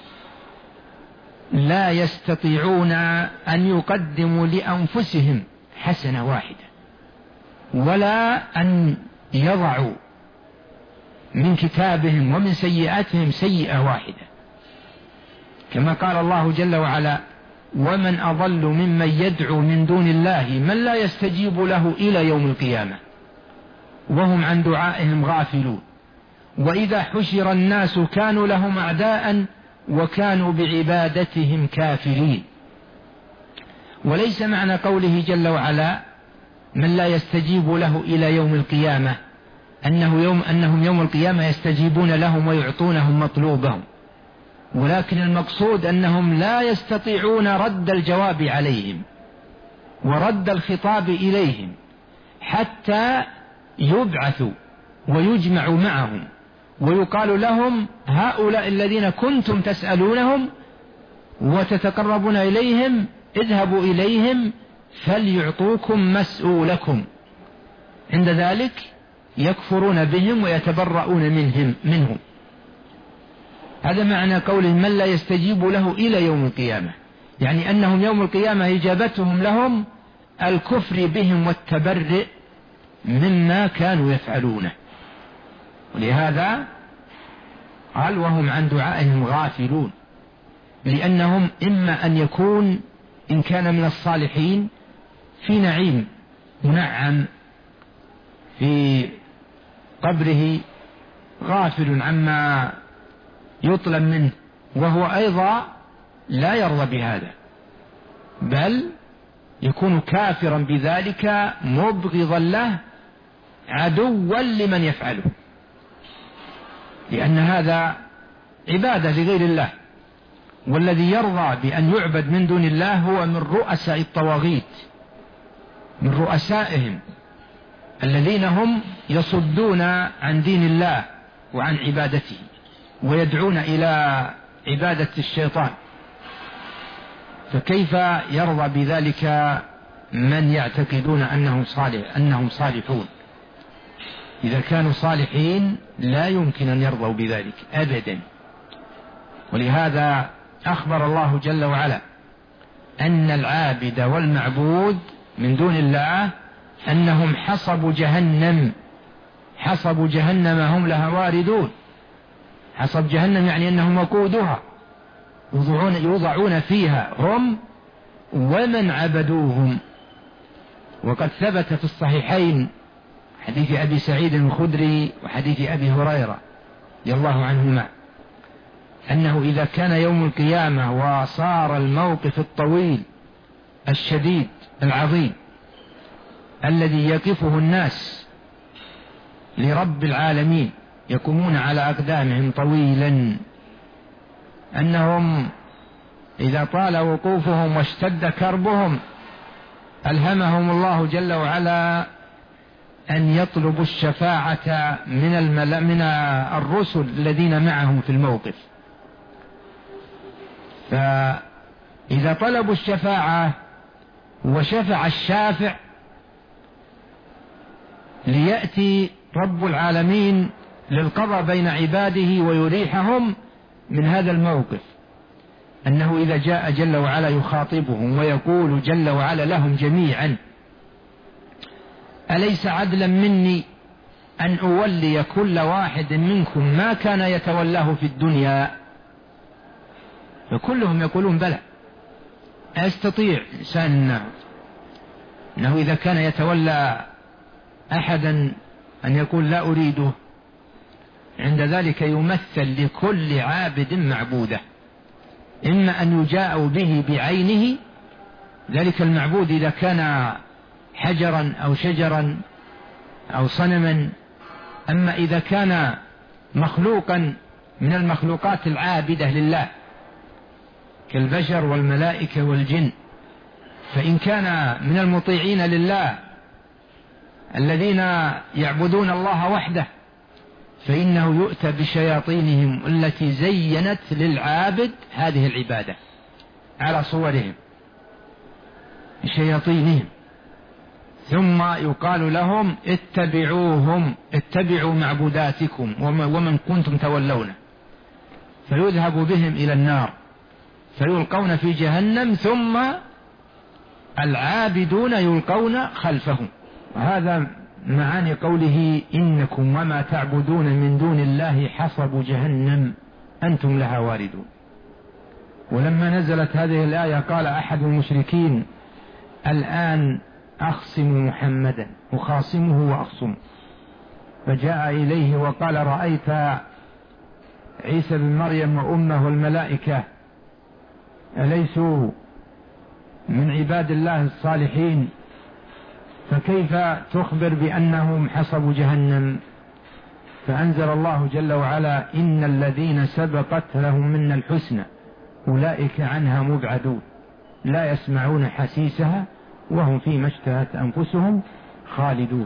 لا يستطيعون أن يقدموا لأنفسهم حسنة واحدة، ولا أن يضعوا من كتابهم ومن سيئاتهم سيئة واحدة، كما قال الله جل وعلا: ومن أضل ممن يدعو من دون الله من لا يستجيب له إلى يوم القيامة وهم عن دعائهم غافلون، وإذا حشر الناس كانوا لهم أعداء وكانوا بعبادتهم كافرين. وليس معنى قوله جل وعلا من لا يستجيب له إلى يوم القيامة أنه يوم أنهم يوم القيامة يستجيبون لهم ويعطونهم مطلوبهم، ولكن المقصود أنهم لا يستطيعون رد الجواب عليهم ورد الخطاب إليهم حتى يبعثوا ويجمعوا معهم ويقال لهم: هؤلاء الذين كنتم تسألونهم وتتقربون إليهم اذهبوا إليهم فليعطوكم مسؤولكم. عند ذلك يكفرون بهم ويتبرؤون منهم منهم هذا معنى قولهم من لا يستجيب له إلى يوم القيامة، يعني أنهم يوم القيامة إجابتهم لهم الكفر بهم والتبرئ مما كانوا يفعلونه. ولهذا قال: وهم عن دعائهم غافلون، لأنهم إما أن يكون إن كان من الصالحين في نعيم منعم في قبره غافل عما يطلب منه، وهو أيضا لا يرضى بهذا، بل يكون كافرا بذلك مبغضا له عدوا لمن يفعله، لأن هذا عبادة لغير الله، والذي يرضى بأن يعبد من دون الله هو من رؤساء الطواغيت، من رؤسائهم الذين هم يصدون عن دين الله وعن عبادته ويدعون إلى عبادة الشيطان. فكيف يرضى بذلك من يعتقدون أنهم صالح أنهم صالحون؟ إذا كانوا صالحين لا يمكن أن يرضوا بذلك أبدا. ولهذا أخبر الله جل وعلا أن العابد والمعبود من دون الله أنهم حصب جهنم، حصب جهنم هم لها واردون. حصب جهنم يعني أنهم وقودها يوضعون, يوضعون فيها هم ومن عبدوهم. وقد ثبت في الصحيحين حديث أبي سعيد الخدري وحديث أبي هريرة رضي الله عنهما أنه إذا كان يوم القيامة وصار الموقف الطويل الشديد العظيم الذي يقفه الناس لرب العالمين يقومون على أقدامهم طويلا، أنهم إذا طال وقوفهم واشتد كربهم ألهمهم الله جل وعلا أن يطلبوا الشفاعة من الملا من الرسل الذين معهم في الموقف. فإذا طلبوا الشفاعة وشفع الشافع ليأتي رب العالمين للقضاء بين عباده ويريحهم من هذا الموقف، أنه إذا جاء جل وعلا يخاطبهم ويقول جل وعلا لهم جميعا: أليس عدلا مني أن أولي كل واحد منكم ما كان يتولاه في الدنيا؟ فكلهم يقولون بلى. أستطيع إنسان أنه إذا كان يتولى أحدا أن يقول لا أريده؟ عند ذلك يمثل لكل عابد معبوده، إما أن يجاء به بعينه، ذلك المعبود إذا كان حجرا أو شجرا أو صنما، أما إذا كان مخلوقا من المخلوقات العابدة لله كالبشر والملائكة والجن، فإن كان من المطيعين لله الذين يعبدون الله وحده فإنه يؤتى بشياطينهم التي زينت للعابد هذه العبادة على صورهم، بشياطينهم، ثم يقال لهم اتبعوهم، اتبعوا معبوداتكم ومن كنتم تولونه، فيذهب بهم إلى النار فيلقون في جهنم، ثم العابدون يلقون خلفهم. هذا معاني قوله إنكم وما تعبدون من دون الله حصب جهنم أنتم لها واردون. ولما نزلت هذه الآية قال أحد المشركين الآن أخصم محمدا، أخاصمه وأخصمه، فجاء إليه وقال رأيت عيسى بن مريم وأمه والملائكة أليسوا من عباد الله الصالحين، فكيف تخبر بأنهم حصبوا جهنم؟ فأنزل الله جل وعلا إن الذين سبقت لهم منا الحسنى أولئك عنها مبعدون لا يسمعون حسيسها وهم فيما اشتهت أنفسهم خالدون.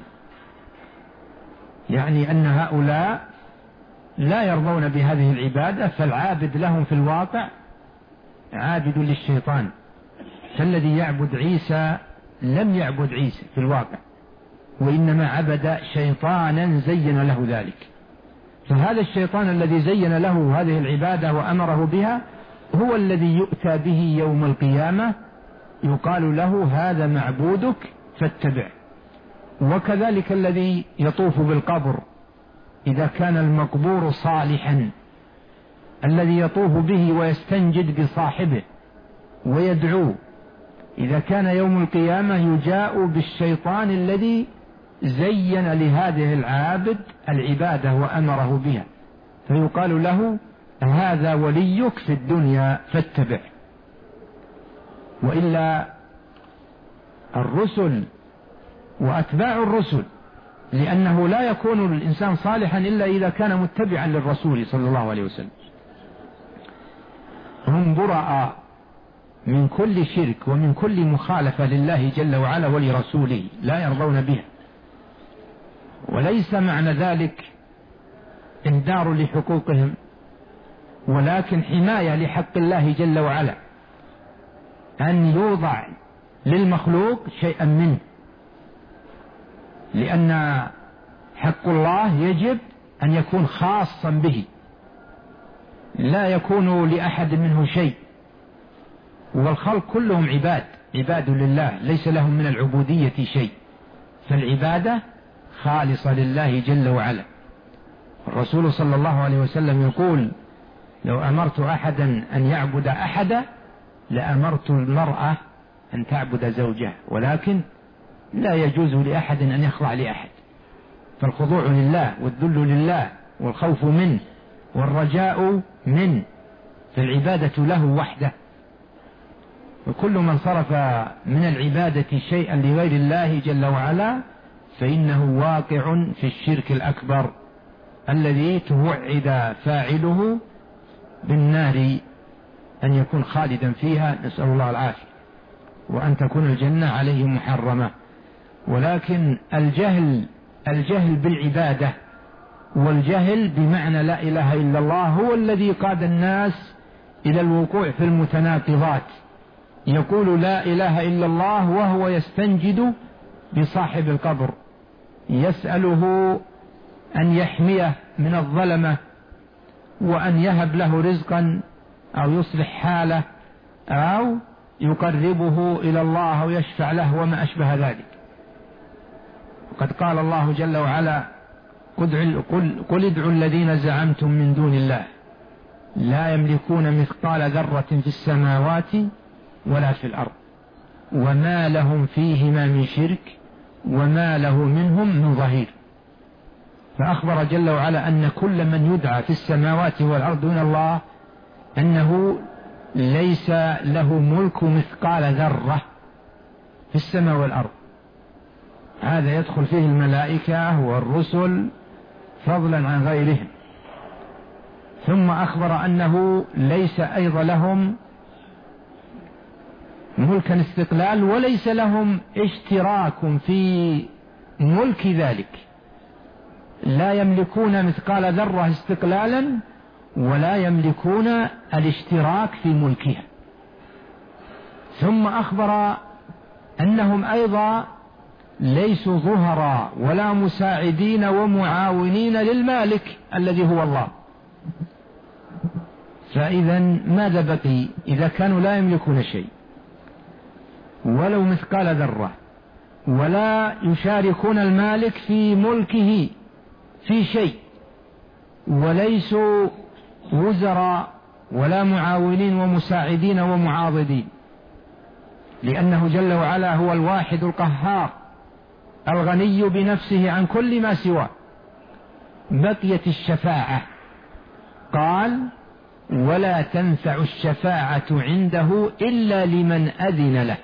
يعني أن هؤلاء لا يرضون بهذه العبادة، فالعابد لهم في الواقع عابد للشيطان، فالذي يعبد عيسى لم يعبد عيسى في الواقع، وإنما عبد شيطانا زين له ذلك. فهذا الشيطان الذي زين له هذه العبادة وأمره بها هو الذي يؤتى به يوم القيامة يقال له هذا معبودك فاتبع. وكذلك الذي يطوف بالقبر إذا كان المقبور صالحا، الذي يطوف به ويستنجد بصاحبه ويدعوه، إذا كان يوم القيامة يجاء بالشيطان الذي زين لهذه العابد العبادة وأمره بها، فيقال له هذا وليك في الدنيا فاتبع. وإلا الرسل وأتباع الرسل، لأنه لا يكون الإنسان صالحا إلا إذا كان متبعا للرسول صلى الله عليه وسلم، هم براء من كل شرك ومن كل مخالفة لله جل وعلا ولرسوله لا يرضون بها. وليس معنى ذلك إنذار لحقوقهم، ولكن حماية لحق الله جل وعلا، أن يوضع للمخلوق شيئا منه، لأن حق الله يجب أن يكون خاصا به، لا يكون لأحد منه شيء. والخلق كلهم عباد، عباد لله، ليس لهم من العبودية شيء، فالعبادة خالصة لله جل وعلا. الرسول صلى الله عليه وسلم يقول لو أمرت أحدا أن يعبد أحدا لأمرت المرأة أن تعبد زوجها، ولكن لا يجوز لأحد أن يخضع لأحد، فالخضوع لله والذل لله والخوف منه والرجاء منه، فالعبادة له وحده. وكل من صرف من العبادة شيئا لغير الله جل وعلا فإنه واقع في الشرك الأكبر الذي توعد فاعله بالنار أن يكون خالدا فيها، نسأل الله العافية، وأن تكون الجنة عليه محرمة. ولكن الجهل الجهل بالعبادة والجهل بمعنى لا إله إلا الله هو الذي قاد الناس إلى الوقوع في المتناقضات. يقول لا إله إلا الله وهو يستنجد بصاحب القبر، يسأله أن يحميه من الظلمة وأن يهب له رزقا أو يصلح حاله أو يقربه إلى الله أو يشفع له وما أشبه ذلك. وقد قال الله جل وعلا قل, قل ادعوا الذين زعمتم من دون الله لا يملكون مثقال ذرة في السماوات ولا في الأرض وما لهم فيهما من شرك وما له منهم من ظهير. فأخبر جل وعلا أن كل من يدعى في السماوات والأرض من الله أنه ليس له ملك مثقال ذرة في السماء والأرض. هذا يدخل فيه الملائكة والرسل فضلا عن غيرهم. ثم أخبر أنه ليس أيضا لهم ملكا استقلال وليس لهم اشتراك في ملك ذلك، لا يملكون مثقال ذرة استقلالا ولا يملكون الاشتراك في ملكها. ثم أخبر أنهم أيضا ليسوا ظهراء ولا مساعدين ومعاونين للمالك الذي هو الله. فإذا ماذا بقي إذا كانوا لا يملكون شيء ولو مثقال ذرة، ولا يشاركون المالك في ملكه في شيء، وليسوا وزراء ولا معاونين ومساعدين ومعاضدين، لأنه جل وعلا هو الواحد القهار الغني بنفسه عن كل ما سواه. بقيت الشفاعة، قال ولا تنفع الشفاعة عنده إلا لمن أذن له.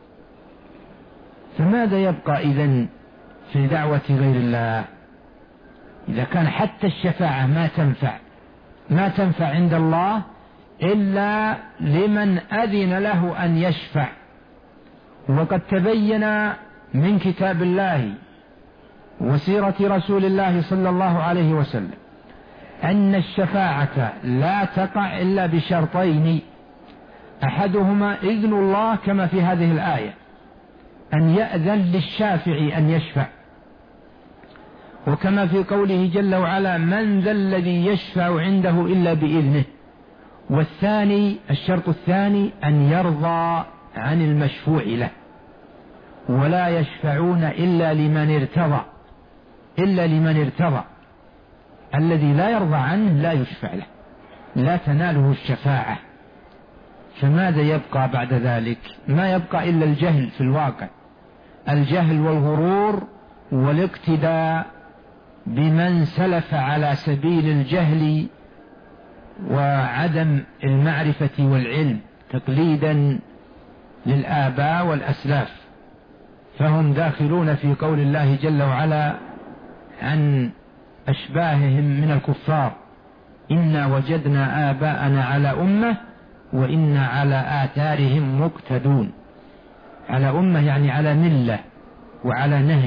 فماذا يبقى إذن في دعوة غير الله إذا كان حتى الشفاعة ما تنفع ما تنفع عند الله إلا لمن أذن له أن يشفع؟ وقد تبين من كتاب الله وسيرة رسول الله صلى الله عليه وسلم أن الشفاعة لا تقع إلا بشرطين، أحدهما إذن الله كما في هذه الآية أن يأذن للشافع أن يشفع، وكما في قوله جل وعلا من ذا الذي يشفع عنده إلا بإذنه. والثاني الشرط الثاني أن يرضى عن المشفوع له، ولا يشفعون إلا لمن ارتضى إلا لمن ارتضى الذي لا يرضى عنه لا يشفع له، لا تناله الشفاعة. فماذا يبقى بعد ذلك؟ ما يبقى إلا الجهل في الواقع، الجهل والغرور والاقتداء بمن سلف على سبيل الجهل وعدم المعرفة والعلم تقليدا للآباء والأسلاف، فهم داخلون في قول الله جل وعلا عن أشباههم من الكفار إنا وجدنا آباءنا على أمة وإنا على آثارهم مقتدون. على أمة يعني على ملة وعلى نهج.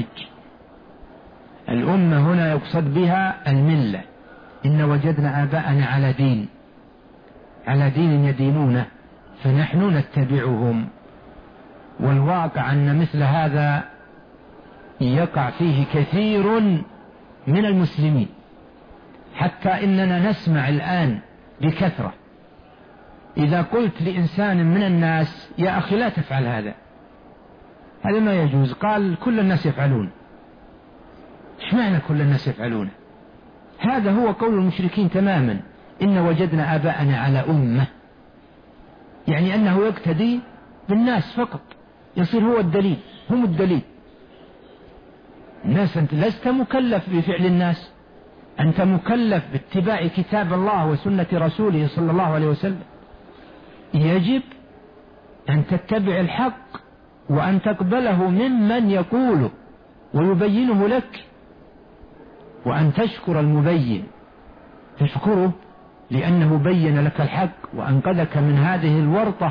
الأمة هنا يقصد بها الملة، إن وجدنا آباءنا على دين على دين يدينونه فنحن نتبعهم. والواقع أن مثل هذا يقع فيه كثير من المسلمين، حتى إننا نسمع الآن بكثرة إذا قلت لإنسان من الناس يا أخي لا تفعل هذا، هذا ما يجوز، قال كل الناس يفعلون. إيش معنى كل الناس يفعلون؟ هذا هو قول المشركين تماما، إن وجدنا آباءنا على أمة، يعني أنه يقتدي بالناس فقط، يصير هو الدليل، هم الدليل. الناس أنت لست مكلف بفعل الناس، أنت مكلف باتباع كتاب الله وسنة رسوله صلى الله عليه وسلم. يجب أن تتبع الحق وأن تقبله ممن يقوله ويبينه لك، وأن تشكر المبين، تشكره لأنه بين لك الحق وأنقذك من هذه الورطة.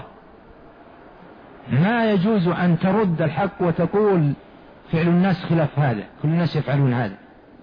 ما يجوز أن ترد الحق وتقول فعل الناس خلاف هذا، كل الناس يفعلون هذا.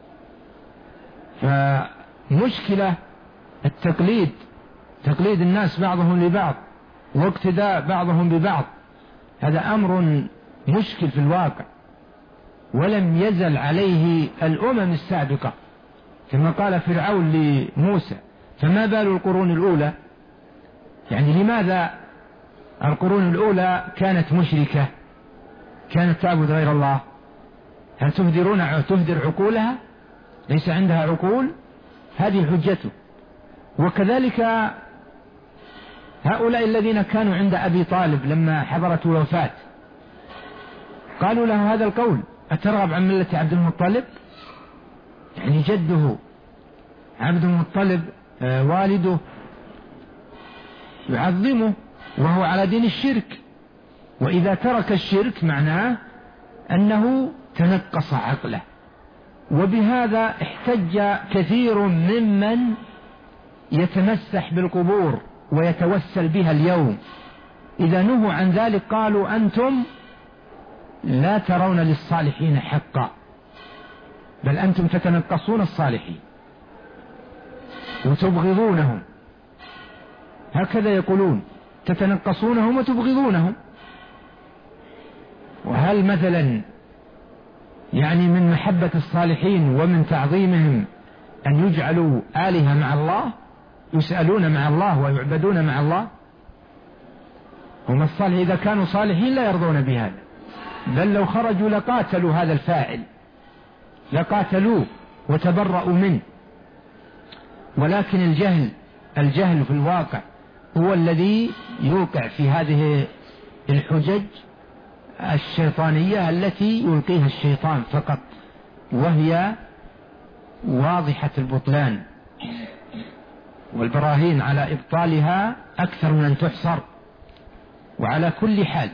فمشكلة التقليد، تقليد الناس بعضهم لبعض واقتداء بعضهم ببعض، هذا أمر مشكل في الواقع، ولم يزل عليه الأمم السابقة، كما قال فرعون لموسى فما بال القرون الأولى؟ يعني لماذا القرون الأولى كانت مشركة، كانت تعبد غير الله؟ هل تهدرون تهدر عقولها؟ ليس عندها عقول؟ هذه حجته. وكذلك هؤلاء الذين كانوا عند أبي طالب لما حضرته الوفاة قالوا له هذا القول أترغب عن ملة عبد المطلب؟ يعني جده عبد المطلب آه والده يعظمه وهو على دين الشرك، وإذا ترك الشرك معناه أنه تنقص عقله. وبهذا احتج كثير ممن يتمسح بالقبور ويتوسل بها اليوم، إذا نهوا عن ذلك قالوا أنتم لا ترون للصالحين حقا، بل أنتم تتنقصون الصالحين وتبغضونهم، هكذا يقولون، تتنقصونهم وتبغضونهم. وهل مثلا يعني من محبة الصالحين ومن تعظيمهم أن يجعلوا آلهة مع الله، يسألون مع الله ويعبدون مع الله. هم الصالح إذا كانوا صالحين لا يرضون بهذا، بل لو خرجوا لقاتلوا هذا الفاعل، لقاتلوه وتبرؤوا منه. ولكن الجهل الجهل في الواقع هو الذي يوقع في هذه الحجج الشيطانية التي يلقيها الشيطان فقط، وهي واضحة البطلان، والبراهين على إبطالها أكثر من أن تحصر. وعلى كل حال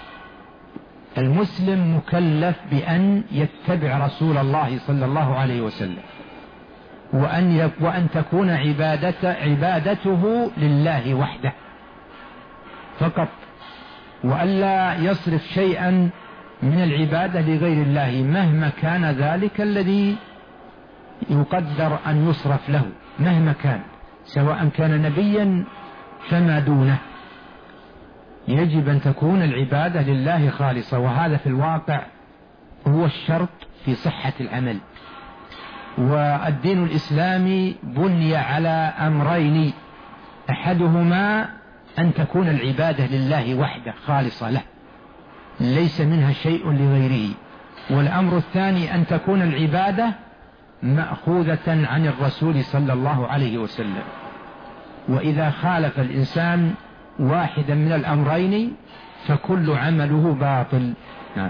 المسلم مكلف بأن يتبع رسول الله صلى الله عليه وسلم، وأن, وأن تكون عبادة عبادته لله وحده فقط، وألا يصرف شيئا من العبادة لغير الله مهما كان ذلك الذي يقدر أن يصرف له، مهما كان، سواء كان نبيا فما دونه. يجب أن تكون العبادة لله خالصة، وهذا في الواقع هو الشرط في صحة العمل. والدين الإسلامي بني على أمرين، أحدهما أن تكون العبادة لله وحده خالصة له، ليس منها شيء لغيره. والأمر الثاني أن تكون العبادة مأخوذة عن الرسول صلى الله عليه وسلم. وإذا خالف الإنسان واحدا من الأمرين فكل عمله باطل. نعم.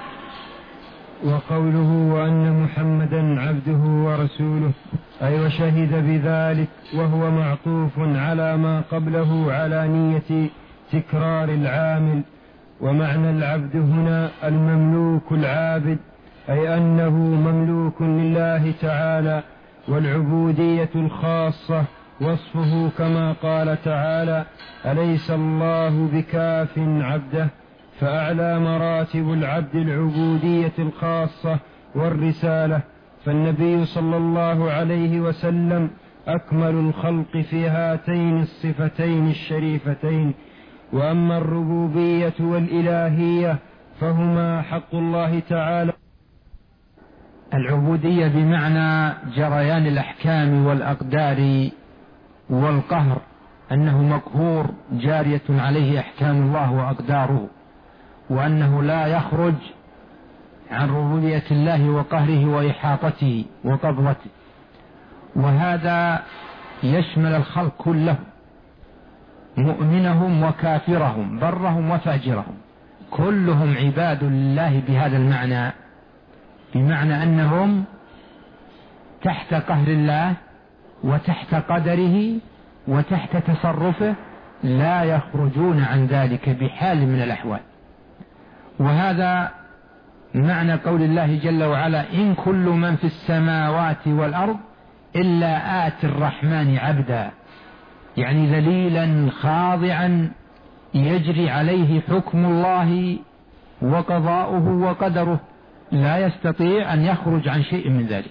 وقوله وأن محمدا عبده ورسوله أي وشهد بذلك، وهو معطوف على ما قبله على نية تكرار العامل. ومعنى العبد هنا المملوك العابد، أي أنه مملوك لله تعالى. والعبودية الخاصة وصفه كما قال تعالى أليس الله بكاف عبده، فأعلى مراتب العبد العبودية الخاصة والرسالة. فالنبي صلى الله عليه وسلم أكمل الخلق في هاتين الصفتين الشريفتين. وأما الربوبية والإلهية فهما حق الله تعالى. العبودية بمعنى جريان الأحكام والأقدار والقهر، أنه مقهور جارية عليه أحكام الله وأقداره، وأنه لا يخرج عن ربوبية الله وقهره وإحاطته وقبضته. وهذا يشمل الخلق كله، مؤمنهم وكافرهم، برهم وفاجرهم، كلهم عباد لله بهذا المعنى، بمعنى أنهم تحت قهر الله وتحت قدره وتحت تصرفه، لا يخرجون عن ذلك بحال من الأحوال. وهذا معنى قول الله جل وعلا إن كل من في السماوات والأرض إلا آتي الرحمن عبدا، يعني ذليلا خاضعا يجري عليه حكم الله وقضاؤه وقدره، لا يستطيع أن يخرج عن شيء من ذلك.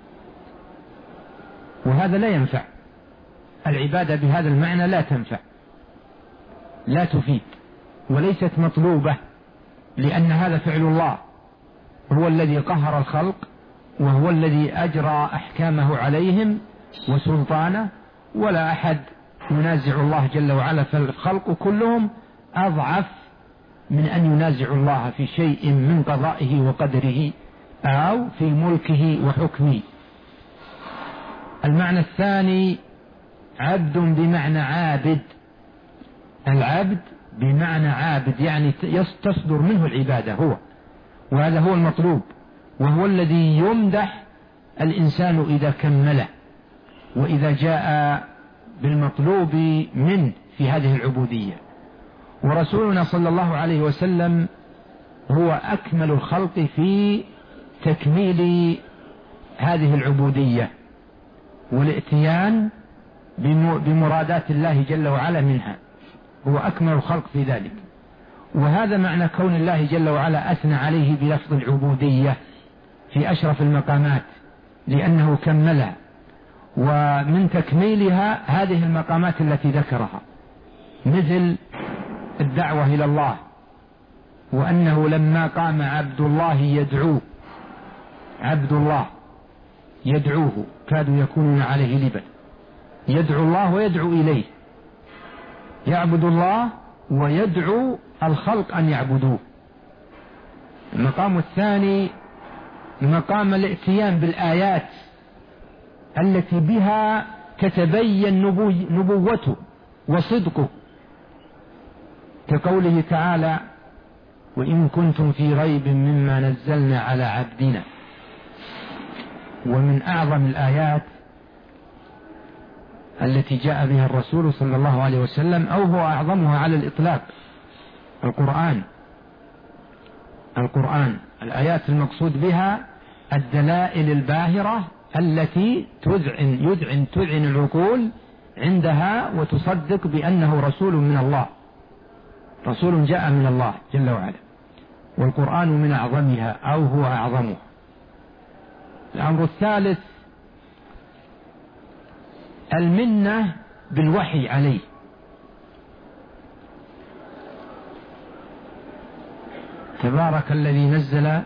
وهذا لا ينفع، العبادة بهذا المعنى لا تنفع، لا تفيد، وليست مطلوبة، لأن هذا فعل الله، هو الذي قهر الخلق، وهو الذي أجرى أحكامه عليهم وسلطانه، ولا أحد ينازع الله جل وعلا، فالخلق كلهم أضعف من أن ينازع الله في شيء من قضائه وقدره أو في ملكه وحكمه. المعنى الثاني عبد بمعنى عابد، العبد بمعنى عابد، يعني تصدر منه العبادة هو، وهذا هو المطلوب، وهو الذي يمدح الإنسان إذا كمله وإذا جاء بالمطلوب منه في هذه العبودية. ورسولنا صلى الله عليه وسلم هو أكمل الخلق في تكميل هذه العبودية والاتيان بمرادات الله جل وعلا منها، هو أكمل الخلق في ذلك. وهذا معنى كون الله جل وعلا أثنى عليه بلفظ العبودية في أشرف المقامات، لأنه كملها، ومن تكميلها هذه المقامات التي ذكرها، مثل الدعوة إلى الله، وأنه لما قام عبد الله يدعوه عبد الله يدعوه، كادوا يكونون عليه لبن، يدعو الله ويدعو إليه، يعبد الله ويدعو الخلق أن يعبدوه. المقام الثاني مقام الاتيان بالآيات التي بها تتبين نبو نبوته وصدقه، كقوله تعالى: وإن كنتم في ريب مما نزلنا على عبدنا. ومن أعظم الآيات التي جاء بها الرسول صلى الله عليه وسلم، أو هو أعظمها على الإطلاق، القرآن. القرآن الآيات المقصود بها الدلائل الباهرة التي تذعن يذعن تذعن العقول عندها وتصدق بأنه رسول من الله، رسول جاء من الله جل وعلا. والقرآن من أعظمها أو هو أعظمها. الأمر الثالث المنة بالوحي عليه، تبارك الذي نزل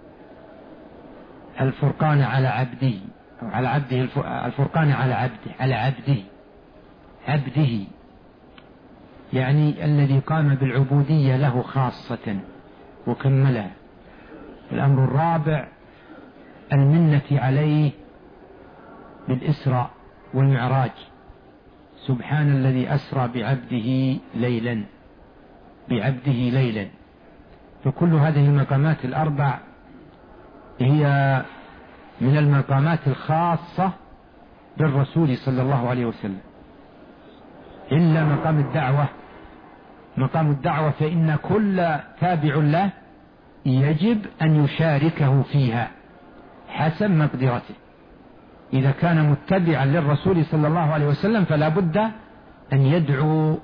الفرقان على عبده، أو على عبده الفرقان على عبده على عبده عبده يعني الذي قام بالعبودية له خاصة وكملها. الأمر الرابع المنة عليه بالإسراء والمعراج، سبحان الذي أسرى بعبده ليلا بعبده ليلا. فكل هذه المقامات الأربع هي من المقامات الخاصة بالرسول صلى الله عليه وسلم، إلا مقام الدعوة. مقام الدعوة فإن كل تابع له يجب أن يشاركه فيها حسب مقدرته. إذا كان متبعا للرسول صلى الله عليه وسلم فلا بد أن يدعو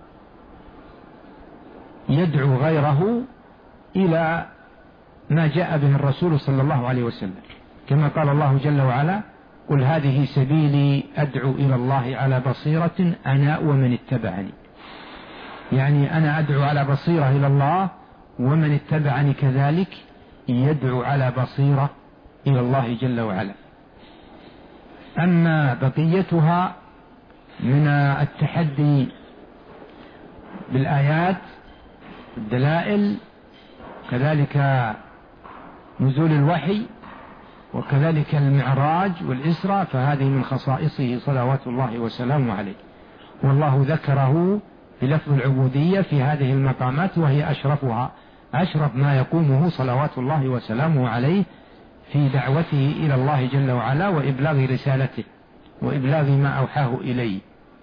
يدعو غيره إلى ما جاء به الرسول صلى الله عليه وسلم، كما قال الله جل وعلا: قل هذه سبيلي أدعو إلى الله على بصيرة أنا ومن اتبعني. يعني أنا أدعو على بصيرة إلى الله، ومن اتبعني كذلك يدعو على بصيرة إلى الله جل وعلا. أما بقيتها من التحدي بالآيات الدلائل، كذلك نزول الوحي، وكذلك المعراج والإسراء، فهذه من خصائصه صلوات الله وسلامه عليه. والله ذكره بلفظ العبودية في هذه المقامات، وهي أشرفها، أشرف ما يقومه صلوات الله وسلامه عليه في دعوته إلى الله جل وعلا وإبلاغ رسالته وإبلاغ ما أوحاه إليه.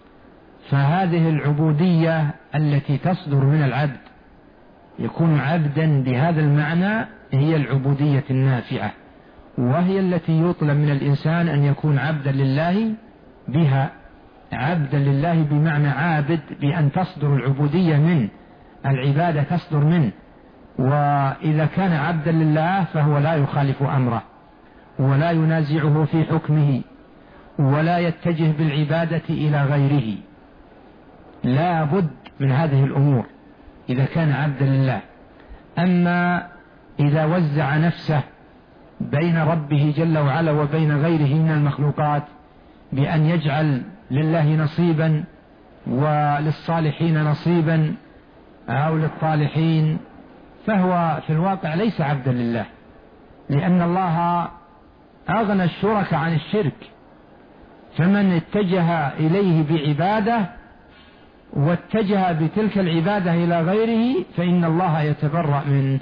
فهذه العبودية التي تصدر من العبد يكون عبدا بهذا المعنى هي العبودية النافعة، وهي التي يطلب من الإنسان أن يكون عبدا لله بها، عبدا لله بمعنى عابد، بأن تصدر العبودية منه، العبادة تصدر منه. وإذا كان عبدا لله فهو لا يخالف أمره ولا ينازعه في حكمه ولا يتجه بالعبادة إلى غيره، لا بد من هذه الأمور إذا كان عبدا لله. أما إذا وزع نفسه بين ربه جل وعلا وبين غيره من المخلوقات بأن يجعل لله نصيبا وللصالحين نصيبا أو للطالحين، فهو في الواقع ليس عبدا لله، لأن الله أغنى الشرك عن الشرك. فمن اتجه إليه بعبادة واتجه بتلك العبادة إلى غيره فإن الله يتبرأ منه،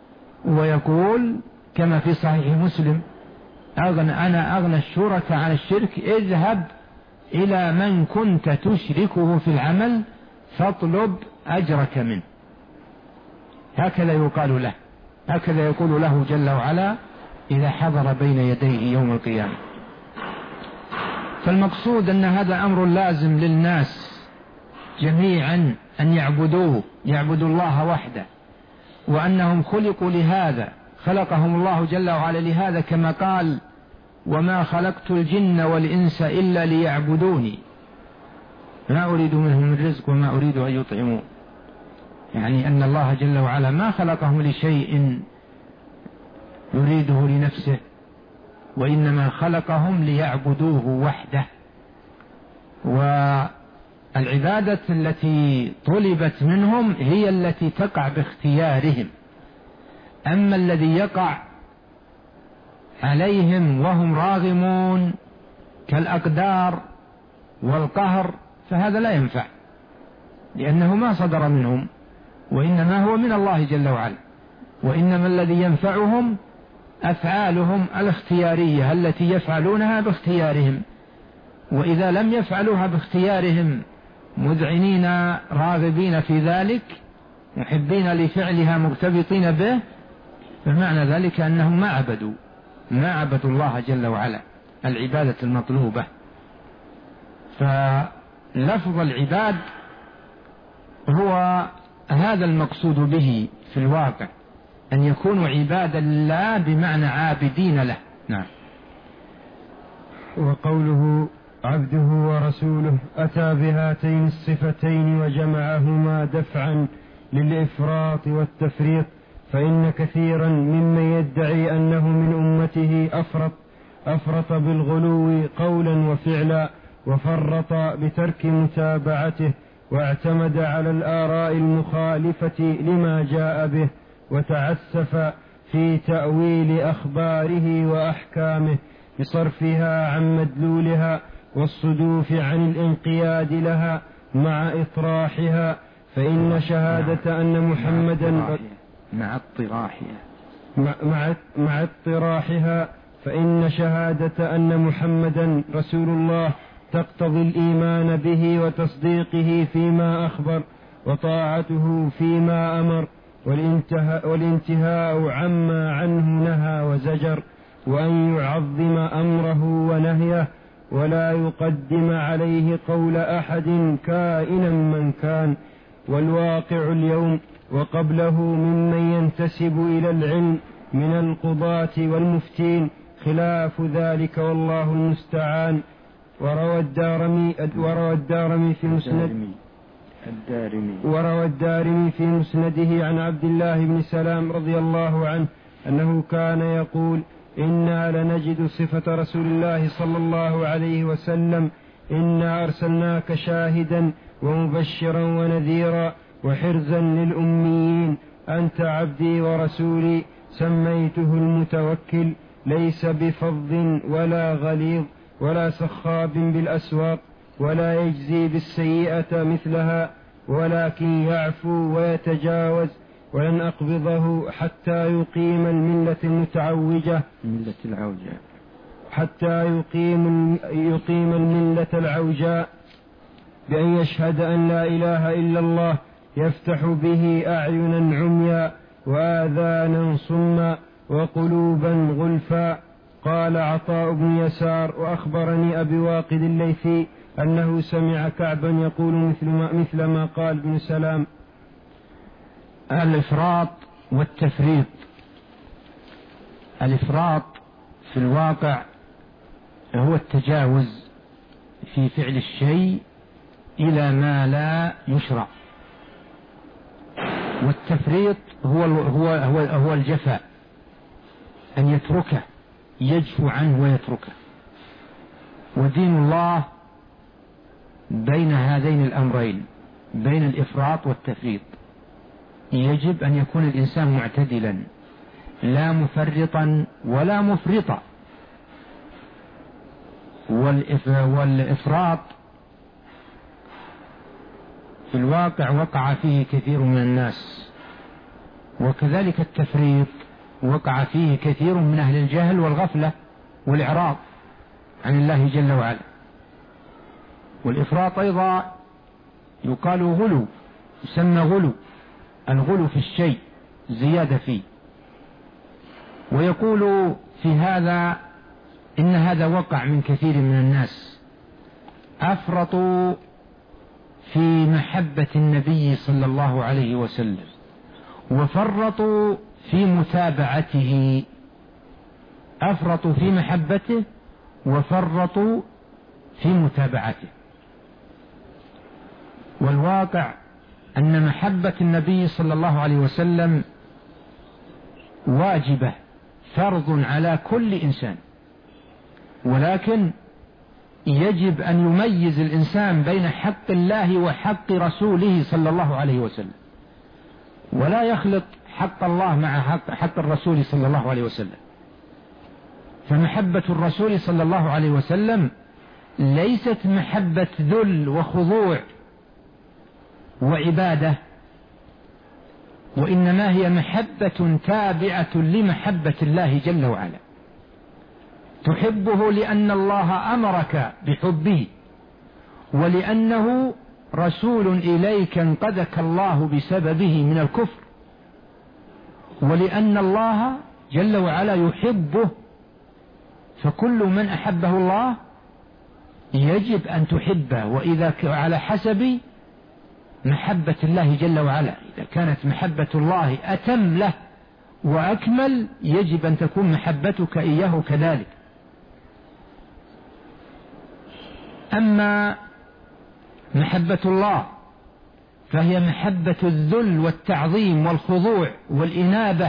ويقول كما في صحيح مسلم: أغنى أنا أغنى الشرك عن الشرك، اذهب إلى من كنت تشركه في العمل فاطلب أجرك منه. هكذا يقال له، هكذا يقول له جل وعلا إذا حضر بين يديه يوم القيامة. فالمقصود أن هذا أمر لازم للناس جميعا أن يعبدوه، يعبدوا الله وحده، وأنهم خلقوا لهذا، خلقهم الله جل وعلا لهذا، كما قال: وما خلقت الجن والإنس إلا ليعبدوني ما أريد منهم من رزق وما أريد أن يطعمون. يعني أن الله جل وعلا ما خلقهم لشيء يريده لنفسه وإنما خلقهم ليعبدوه وحده. والعبادة التي طلبت منهم هي التي تقع باختيارهم، أما الذي يقع عليهم وهم راغمون كالأقدار والقهر فهذا لا ينفع، لأنه ما صدر منهم، وإنما هو من الله جل وعلا. وإنما الذي ينفعهم أفعالهم الاختيارية التي يفعلونها باختيارهم، وإذا لم يفعلوها باختيارهم مذعنين راغبين في ذلك محبين لفعلها مرتبطين به، فمعنى ذلك أنهم ما عبدوا ما عبدوا الله جل وعلا العبادة المطلوبة. فلفظ العباد هو هذا المقصود به في الواقع، أن يكونوا عبادا لله بمعنى عابدين له. نعم. وقوله عبده ورسوله أتى بهاتين الصفتين وجمعهما دفعا للإفراط والتفريط، فإن كثيرا ممن يدعي أنه من أمته أفرط أفرط بالغلو قولا وفعلا، وفرط بترك متابعته، واعتمد على الآراء المخالفة لما جاء به، وتعسف في تأويل أخباره وأحكامه بصرفها عن مدلولها والصدوف عن الانقياد لها مع إطراحها. فإن شهادة أن محمدا مع اطراحها مع, مع اطراحها فإن شهادة أن محمدا رسول الله تقتضي الإيمان به وتصديقه فيما أخبر، وطاعته فيما أمر، والانتهاء, والانتهاء عما عنه نهى وزجر، وأن يعظم أمره ونهيه ولا يقدم عليه قول أحد كائنا من كان. والواقع اليوم وقبله ممن ينتسب إلى العلم من القضاة والمفتين خلاف ذلك، والله المستعان. وروى الدارمي وروى الدارمي في مسند الدارمي وروى الدارمي في مسنده عن عبد الله بن سلام رضي الله عنه أنه كان يقول: إنا لنجد صفة رسول الله صلى الله عليه وسلم: إنا أرسلناك شاهدا ومبشرا ونذيرا وحرزا للأميين، أنت عبدي ورسولي، سميته المتوكل، ليس بفظ ولا غليظ ولا سخاب بالأسواق، ولا يجزي بالسيئة مثلها، ولكن يعفو ويتجاوز، ولن أقبضه حتى يقيم الملة المتعوجة ملة العوجاء حتى يقيم يقيم الملة العوجاء بأن يشهد أن لا إله إلا الله، يفتح به أعينا عميا وآذانا صما وقلوبا غلفا. قال عطاء بن يسار: وأخبرني أبي واقد الليثي أنه سمع كعبا يقول مثل ما, مثل ما قال ابن سلام. الإفراط والتفريط. الإفراط في الواقع هو التجاوز في فعل الشيء إلى ما لا يشرع، والتفريط هو هو هو, هو الجفاء، أن يتركه، يجفو عنه ويتركه. ودين الله بين هذين الأمرين، بين الإفراط والتفريط. يجب أن يكون الإنسان معتدلا، لا مفرطا ولا مفرطا. والإفراط في الواقع وقع فيه كثير من الناس، وكذلك التفريط وقع فيه كثير من أهل الجهل والغفلة والإعراض عن الله جل وعلا. والإفراط أيضا يقال غلو، يسمى غلو، الغلو في الشيء، زيادة فيه. ويقول في هذا إن هذا وقع من كثير من الناس، أفرطوا في محبة النبي صلى الله عليه وسلم، وفرطوا في متابعته. أفرطوا في محبته وفرطوا في متابعته. والواقع أن محبة النبي صلى الله عليه وسلم واجبة، فرض على كل إنسان، ولكن يجب أن يميز الإنسان بين حق الله وحق رسوله صلى الله عليه وسلم، ولا يخلط حق الله مع حق, حق الرسول صلى الله عليه وسلم. فمحبة الرسول صلى الله عليه وسلم ليست محبة ذل وخضوع وعبادة، وإنما هي محبة تابعة لمحبة الله جل وعلا. تحبه لأن الله أمرك بحبه، ولأنه رسول إليك انقذك الله بسببه من الكفر، ولأن الله جل وعلا يحبه. فكل من أحبه الله يجب أن تحبه، وإذا على حسب محبة الله جل وعلا. إذا كانت محبة الله أتم له وأكمل يجب أن تكون محبتك إياه كذلك. أما محبة الله فهي محبة الذل والتعظيم والخضوع والإنابة،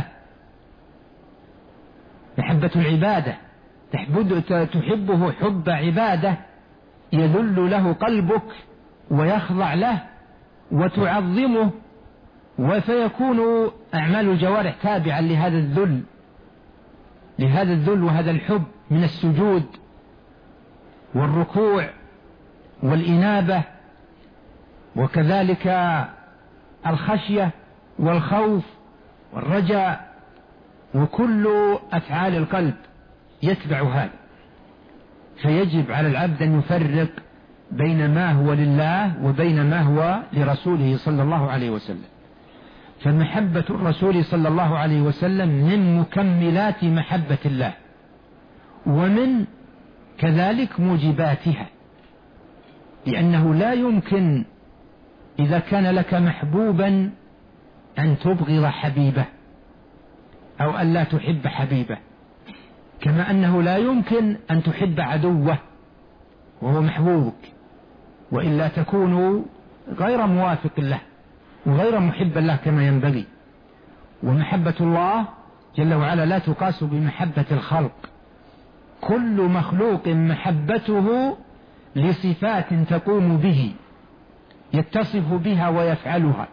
محبة العبادة، تحبه حب عبادة يذل له قلبك ويخضع له وتعظمه، وفيكون أعمال الجوارح تابعا لهذا الذل لهذا الذل وهذا الحب من السجود والركوع والإنابة، وكذلك الخشية والخوف والرجاء، وكل أفعال القلب يتبع هذا. فيجب على العبد أن يفرق بين ما هو لله وبين ما هو لرسوله صلى الله عليه وسلم. فمحبة الرسول صلى الله عليه وسلم من مكملات محبة الله، ومن كذلك موجباتها، لأنه لا يمكن إذا كان لك محبوبا أن تبغض حبيبه أو أن لا تحب حبيبه، كما أنه لا يمكن أن تحب عدوه وهو محبوبك، وإلا تكون غير موافق له وغير محب له كما ينبغي. ومحبة الله جل وعلا لا تقاس بمحبة الخلق، كل مخلوق محبته لصفات تقوم به يتصف بها ويفعلها،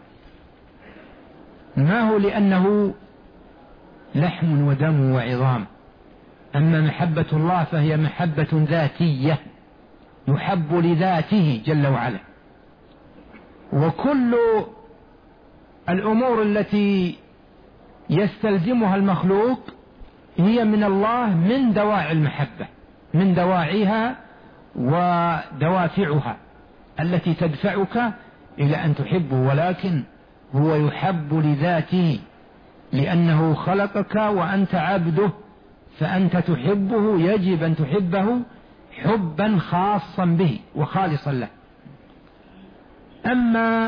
ما هو لأنه لحم ودم وعظام. أما محبة الله فهي محبة ذاتية، يحب لذاته جل وعلا. وكل الأمور التي يستلزمها المخلوق هي من الله من دواعي المحبة، من دواعيها ودوافعها التي تدفعك إلى أن تحبه، ولكن هو يحب لذاته لأنه خلقك وأنت عبده، فأنت تحبه، يجب أن تحبه حبا خاصا به وخالصا له. أما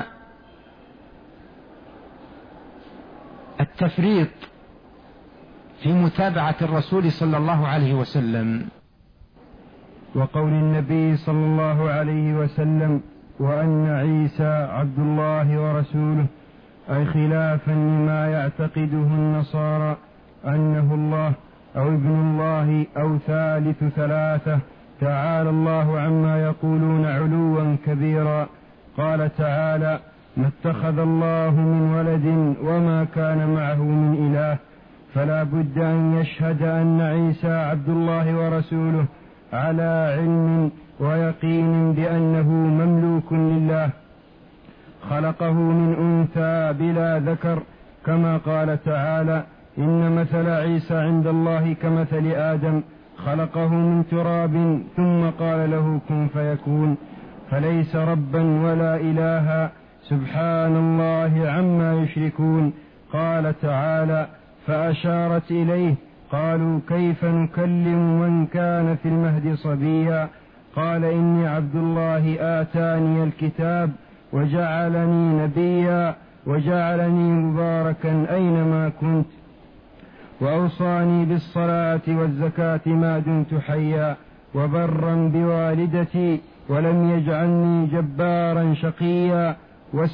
التفريط في متابعة الرسول صلى الله عليه وسلم، وقول النبي صلى الله عليه وسلم وأن عيسى عبد الله ورسوله، أي خلافا لما يعتقده النصارى أنه الله أو ابن الله أو ثالث ثلاثة، تعالى الله عما يقولون علوا كبيرا. قال تعالى: ما اتخذ الله من ولد وما كان معه من إله، فلا بد أن يشهد أن عيسى عبد الله ورسوله على علم ويقين بأنه مملوك لله، خلقه من أنثى بلا ذكر، كما قال تعالى: إن مثل عيسى عند الله كمثل آدم، خلقه من تراب ثم قال له كن فيكون، فليس ربا ولا إلها، سبحان الله عما يشركون. قال تعالى: فأشارت إليه، قالوا كيف نكلم من كان في المهد صبيا، قال إني عبد الله آتاني الكتاب وجعلني نبيا وجعلني مباركا أينما كنت وأوصاني بالصلاة والزكاة ما دمت حيا وبرا بوالدتي ولم يجعلني جبارا شقيا،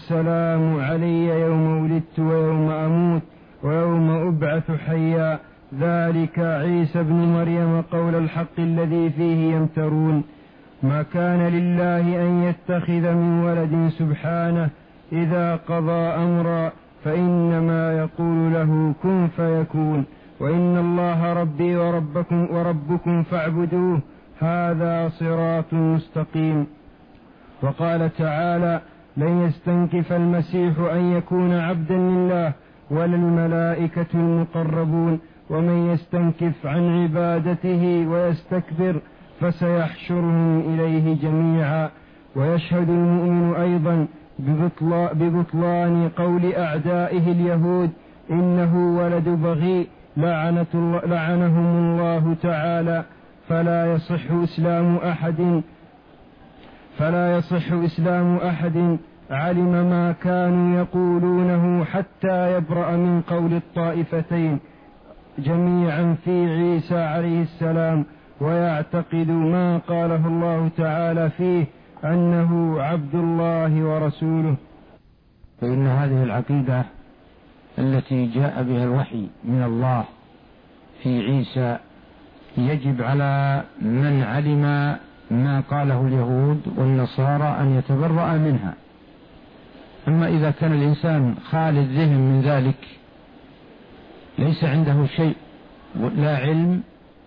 والسلام علي يوم ولدت ويوم أموت ويوم أبعث حيا، ذلك عيسى بن مريم قول الحق الذي فيه يمترون ما كان لله أن يتخذ من ولد سبحانه إذا قضى أمرا فإنما يقول له كن فيكون وإن الله ربي وربكم, وربكم فاعبدوه هذا صراط مستقيم. وقال تعالى لن يستنكف المسيح أن يكون عبدا لله ولا الملائكة المقربون ومن يستنكف عن عبادته ويستكبر فسيحشرهم إليه جميعا. ويشهد المؤمن أيضا ببطلان قول أعدائه اليهود إنه ولد بغي لعنة الله لعنهم الله تعالى فلا يصح إسلام أحد فلا يصح إسلام أحد علم ما كانوا يقولونه حتى يبرأ من قول الطائفتين جميعا في عيسى عليه السلام ويعتقد ما قاله الله تعالى فيه أنه عبد الله ورسوله. فإن هذه العقيدة التي جاء بها الوحي من الله في عيسى يجب على من علم ما قاله اليهود والنصارى أن يتبرأ منها. أما إذا كان الإنسان خالي الذهن من ذلك ليس عنده شيء لا علم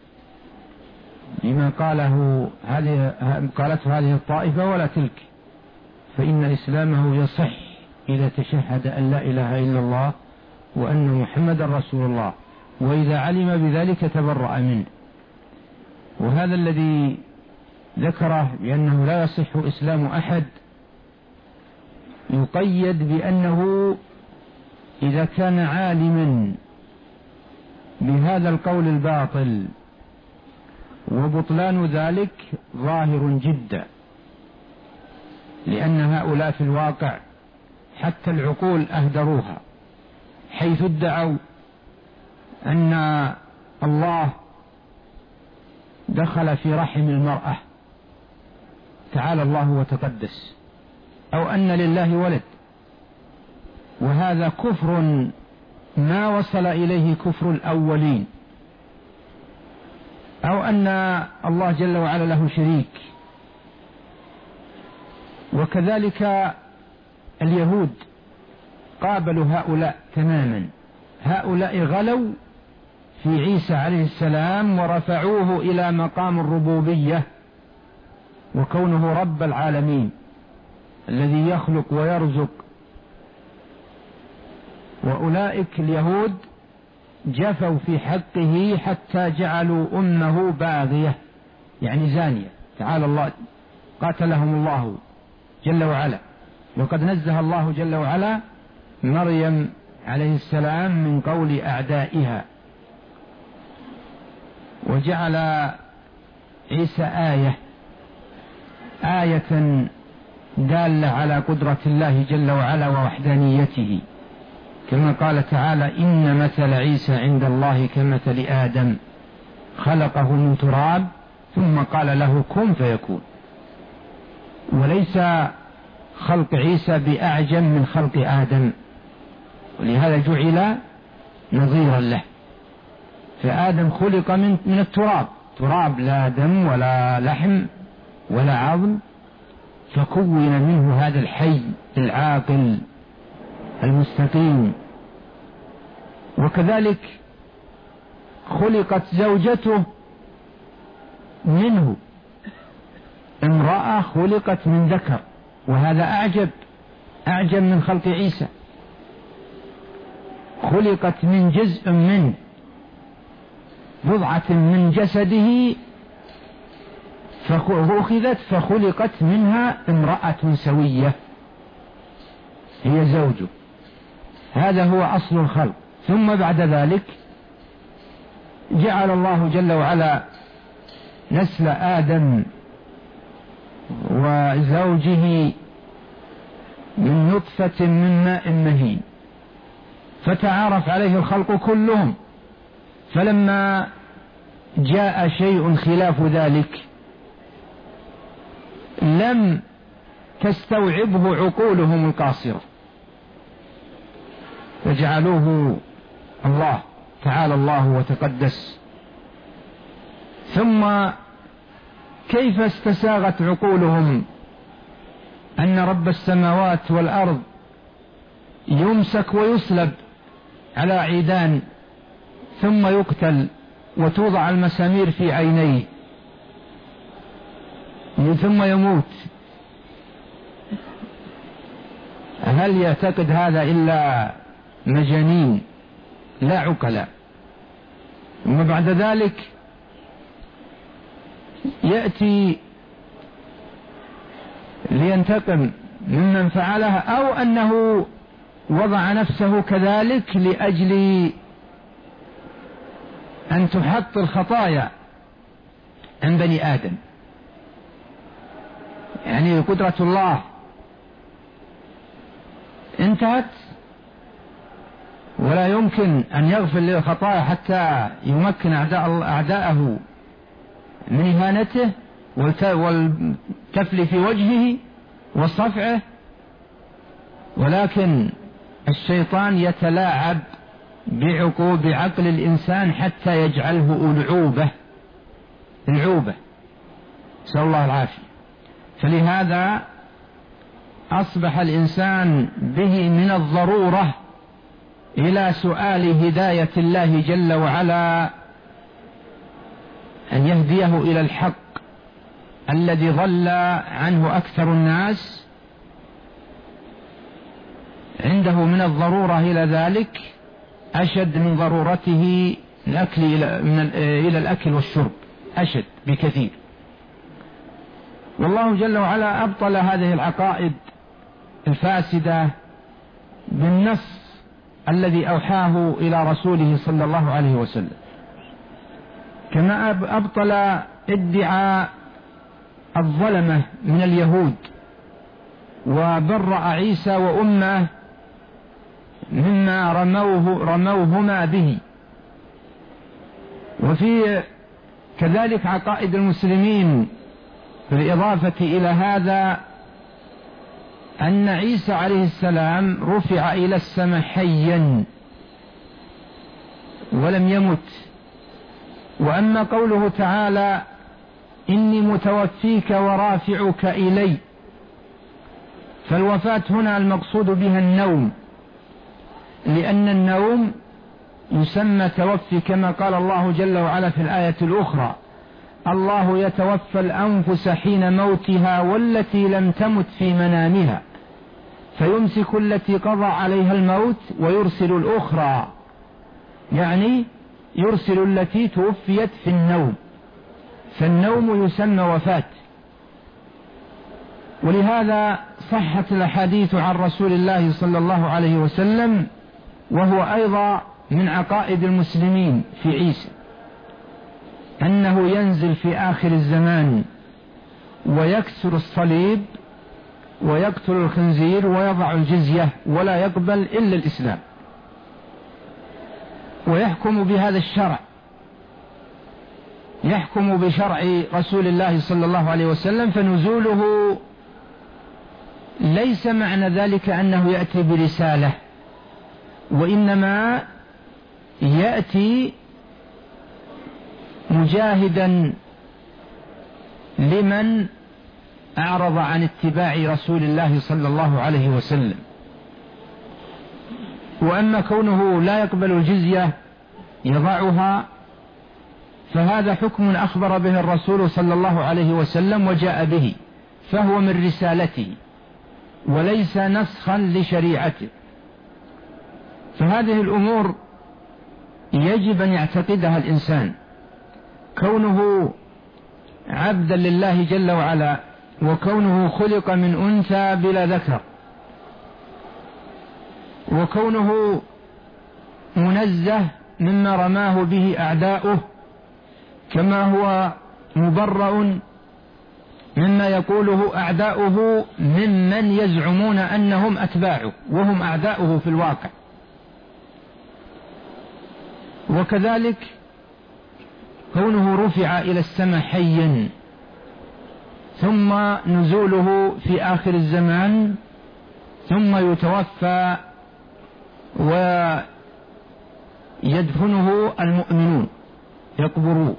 بما قاله هذه قالته هذه الطائفة ولا تلك، فإن إسلامه يصح إذا تشهد أن لا إله إلا الله وأن محمد رسول الله، وإذا علم بذلك تبرأ منه. وهذا الذي ذكره بأنه لا يصح إسلام أحد يقيد بأنه إذا كان عالما بهذا القول الباطل، وبطلان ذلك ظاهر جدا، لأن هؤلاء في الواقع حتى العقول أهدروها، حيث ادعوا أن الله دخل في رحم المرأة تعالى الله وتقدس، أو أن لله ولد، وهذا كفر ما وصل إليه كفر الأولين، أو أن الله جل وعلا له شريك. وكذلك اليهود قابلوا هؤلاء تماما، هؤلاء غلوا في عيسى عليه السلام ورفعوه إلى مقام الربوبية وكونه رب العالمين الذي يخلق ويرزق. وأولئك اليهود جفوا في حقه حتى جعلوا أمه باغية، يعني زانية، تعالى الله قاتلهم الله جل وعلا. وقد نزه الله جل وعلا مريم عليه السلام من قول أعدائها، وجعل عيسى آية آية دالة على قدرة الله جل وعلا ووحدانيته، كما قال تعالى إن مثل عيسى عند الله كمثل آدم خلقه من تراب ثم قال له كن فيكون. وليس خلق عيسى بأعجم من خلق آدم، ولهذا جعل نظيرا له. فآدم خلق من, من التراب، تراب لا دم ولا لحم ولا عظم، فكون منه هذا الحي العاقل المستقيم. وكذلك خلقت زوجته منه، امرأة خلقت من ذكر، وهذا أعجب أعجب من خلق عيسى، خلقت من جزء من بضعة من جسده فأخذت فخلقت منها امرأة سوية هي زوجه. هذا هو أصل الخلق. ثم بعد ذلك جعل الله جل وعلا نسل آدم وزوجه من نطفة من ماء مهين، فتعارف عليه الخلق كلهم. فلما جاء شيء خلاف ذلك لم تستوعبه عقولهم القاصرة، فجعلوه الله تعالى الله وتقدس. ثم كيف استساغت عقولهم أن رب السماوات والأرض يمسك ويصلب على عيدان ثم يقتل وتوضع المسامير في عينيه ثم يموت؟ هل يعتقد هذا إلا مجانين لا عقلاء؟ ثم بعد ذلك يأتي لينتقم ممن فعلها، أو أنه وضع نفسه كذلك لأجل أن تحط الخطايا عن بني آدم. يعني قدرة الله انتهت ولا يمكن أن يغفر للخطايا حتى يمكن أعداء أعداءه من إهانته والتفل في وجهه وصفعه، ولكن الشيطان يتلاعب بعقول بعقل الإنسان حتى يجعله ألعوبة العوبة، نسأل الله العافية. فلهذا أصبح الإنسان به من الضرورة إلى سؤال هداية الله جل وعلا أن يهديه إلى الحق الذي ضل عنه أكثر الناس. عنده من الضرورة إلى ذلك أشد من ضرورته الأكل إلى, من إلى الأكل والشرب، أشد بكثير. والله جل وعلا أبطل هذه العقائد الفاسدة بالنص الذي أوحاه إلى رسوله صلى الله عليه وسلم، كما أبطل ادعاء الظلمة من اليهود وبرأ عيسى وأمه مما رموه رموهما به. وفي كذلك عقائد المسلمين بالإضافة إلى هذا أن عيسى عليه السلام رفع إلى السماء حيا ولم يمت. وأما قوله تعالى إني متوفيك ورافعك إلي، فالوفاة هنا المقصود بها النوم، لأن النوم يسمى توفي كما قال الله جل وعلا في الآية الأخرى: الله يتوفى الأنفس حين موتها والتي لم تمت في منامها فيمسك التي قضى عليها الموت ويرسل الأخرى، يعني يرسل التي توفيت في النوم، فالنوم يسمى وفاة. ولهذا صحت الأحاديث عن رسول الله صلى الله عليه وسلم، وهو أيضا من عقائد المسلمين في عيسى، أنه ينزل في آخر الزمان ويكسر الصليب ويقتل الخنزير ويضع الجزية ولا يقبل إلا الإسلام، ويحكم بهذا الشرع، يحكم بشرع رسول الله صلى الله عليه وسلم. فنزوله ليس معنى ذلك أنه يأتي برسالة، وإنما يأتي مجاهدا لمن أعرض عن اتباع رسول الله صلى الله عليه وسلم. وأما كونه لا يقبل الجزية يضعها، فهذا حكم أخبر به الرسول صلى الله عليه وسلم وجاء به، فهو من رسالته وليس نسخا لشريعته. فهذه الأمور يجب أن يعتقدها الإنسان، كونه عبدا لله جل وعلا، وكونه خلق من أنثى بلا ذكر، وكونه منزه مما رماه به أعداؤه، كما هو مبرأ مما يقوله أعداؤه ممن يزعمون أنهم أتباعه وهم أعداؤه في الواقع. وكذلك كونه رفع إلى السماء حيا، ثم نزوله في آخر الزمان، ثم يتوفى يدفنه المؤمنون يقبروه،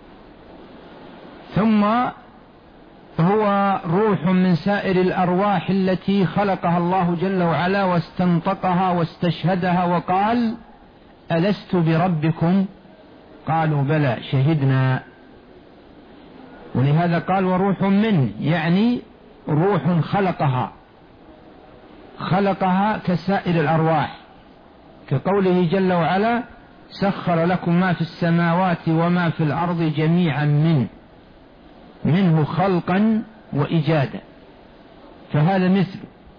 ثم هو روح من سائر الأرواح التي خلقها الله جل وعلا واستنطقها واستشهدها وقال ألست بربكم؟ قالوا بلى شهدنا. ولهذا قال وروح منه، يعني روح خلقها خلقها كسائر الأرواح، كقوله جل وعلا سخر لكم ما في السماوات وما في الأرض جميعا منه منه خلقا وإيجادا، فهذا مثل.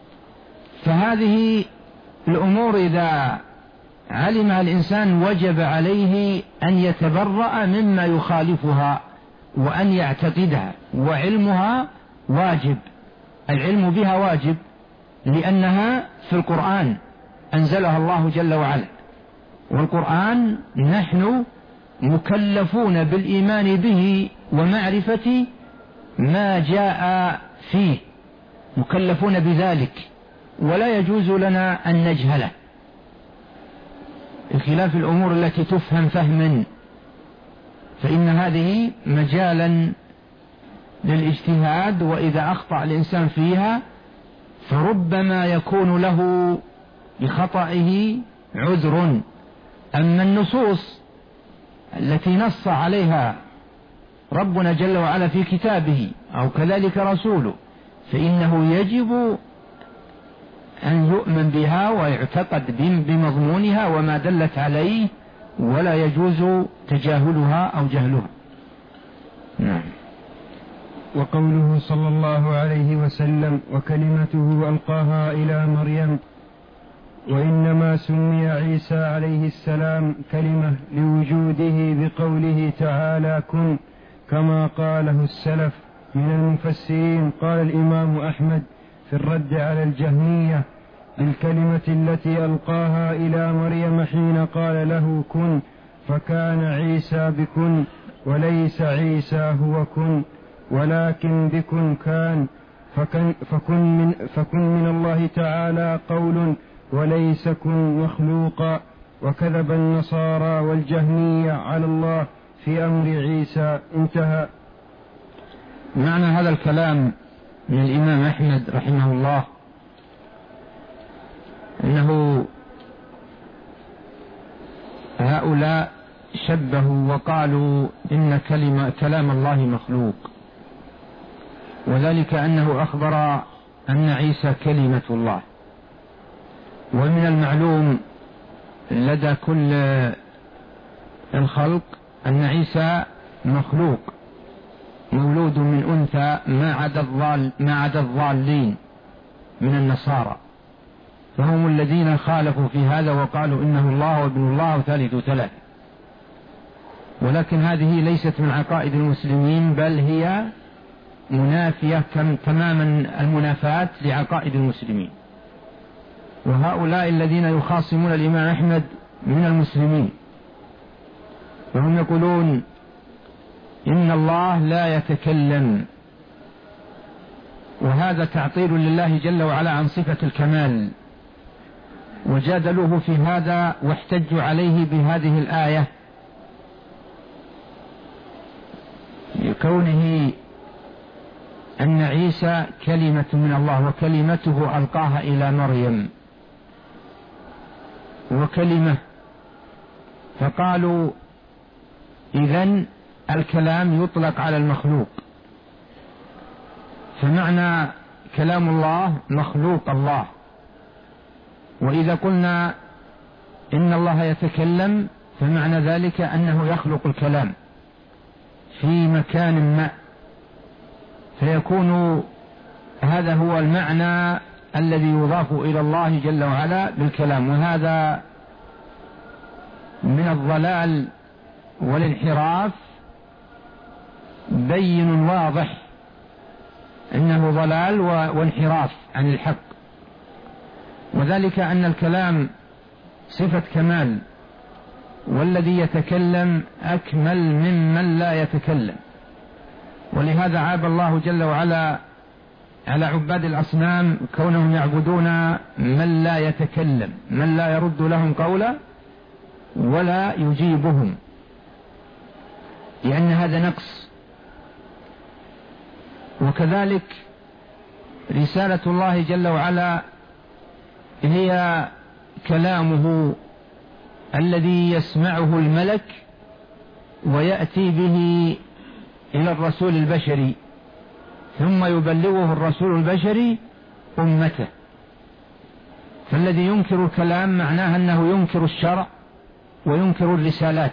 فهذه الأمور إذا علمها الإنسان وجب عليه أن يتبرأ مما يخالفها وأن يعتقدها، وعلمها واجب، العلم بها واجب، لأنها في القرآن أنزلها الله جل وعلا، والقرآن نحن مكلفون بالإيمان به ومعرفة ما جاء فيه، مكلفون بذلك، ولا يجوز لنا أن نجهله، بخلاف الأمور التي تفهم فهما، فإن هذه مجالا للاجتهاد، وإذا أخطأ الإنسان فيها فربما يكون له بخطئه عذر. أما النصوص التي نص عليها ربنا جل وعلا في كتابه أو كذلك رسوله فإنه يجب أن يؤمن بها ويعتقد بمضمونها وما دلت عليه، ولا يجوز تجاهلها أو جهلها. نعم. وقوله صلى الله عليه وسلم وكلمته ألقاها إلى مريم، وإنما سمي عيسى عليه السلام كلمة لوجوده بقوله تعالى كن، كما قاله السلف من المفسرين. قال الإمام أحمد في الرد على الجهمية بالكلمة التي ألقاها إلى مريم حين قال له كن، فكان عيسى بكن، وليس عيسى هو كن، ولكن بكن كان، فكن, فكن, من, فكن من الله تعالى قول، وليس كن مخلوقا. وكذب النصارى والجهمية على الله في أمر عيسى. انتهى. معنى هذا الكلام من الإمام أحمد رحمه الله أنه هؤلاء شبهوا وقالوا إن كلمة كلام الله مخلوق، وذلك أنه أخبر أن عيسى كلمة الله. ومن المعلوم لدى كل الخلق أن عيسى مخلوق مولود من أنثى، ما عدا الضال ما عدا الضالين من النصارى، فهم الذين خالفوا في هذا وقالوا إنه الله وابن الله وثالث ثلاثة. ولكن هذه ليست من عقائد المسلمين، بل هي منافية تماما المنافاة لعقائد المسلمين. وهؤلاء الذين يخاصمون الإمام أحمد من المسلمين، وهم يقولون إن الله لا يتكلم، وهذا تعطيل لله جل وعلا عن صفة الكمال، وجادلوه في هذا واحتجوا عليه بهذه الآية لكونه أن عيسى كلمة من الله وكلمته ألقاها إلى مريم وكلمة، فقالوا إذن الكلام يطلق على المخلوق، فمعنى كلام الله مخلوق الله. وإذا قلنا إن الله يتكلم فمعنى ذلك أنه يخلق الكلام في مكان ما، فيكون هذا هو المعنى الذي يضاف إلى الله جل وعلا بالكلام. وهذا من الضلال والانحراف بين واضح إنه ضلال وانحراف عن الحق، وذلك أن الكلام صفة كمال، والذي يتكلم أكمل ممن لا يتكلم. ولهذا عاب الله جل وعلا على عباد الأصنام كونهم يعبدون من لا يتكلم، من لا يرد لهم قولا ولا يجيبهم، لأن هذا نقص. وكذلك رسالة الله جل وعلا هي كلامه الذي يسمعه الملك ويأتي به إلى الرسول البشري، ثم يبلغه الرسول البشري أمته. فالذي ينكر الكلام معناه أنه ينكر الشرع وينكر الرسالات.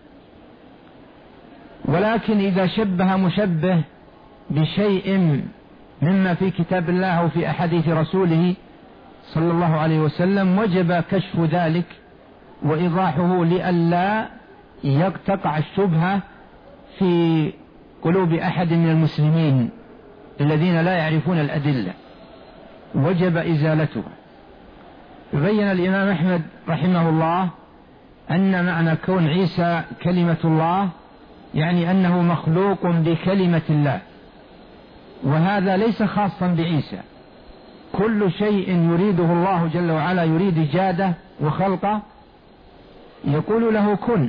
ولكن إذا شبه مشبه بشيء مما في كتاب الله أو في أحاديث رسوله صلى الله عليه وسلم وجب كشف ذلك وإيضاحه لئلا تقع الشبهة في قلوب أحد من المسلمين الذين لا يعرفون الأدلة، وجب إزالته. يبين الإمام أحمد رحمه الله أن معنى كون عيسى كلمة الله يعني أنه مخلوق بكلمة الله، وهذا ليس خاصا بعيسى. كل شيء يريده الله جل وعلا يريد إيجاده وخلقه يقول له كن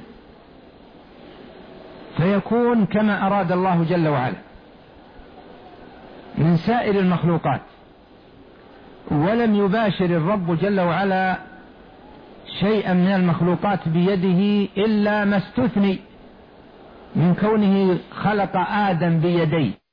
فيكون كما أراد الله جل وعلا من سائر المخلوقات. ولم يباشر الرب جل وعلا شيئا من المخلوقات بيده إلا ما استثني من كونه خلق آدم بيديه.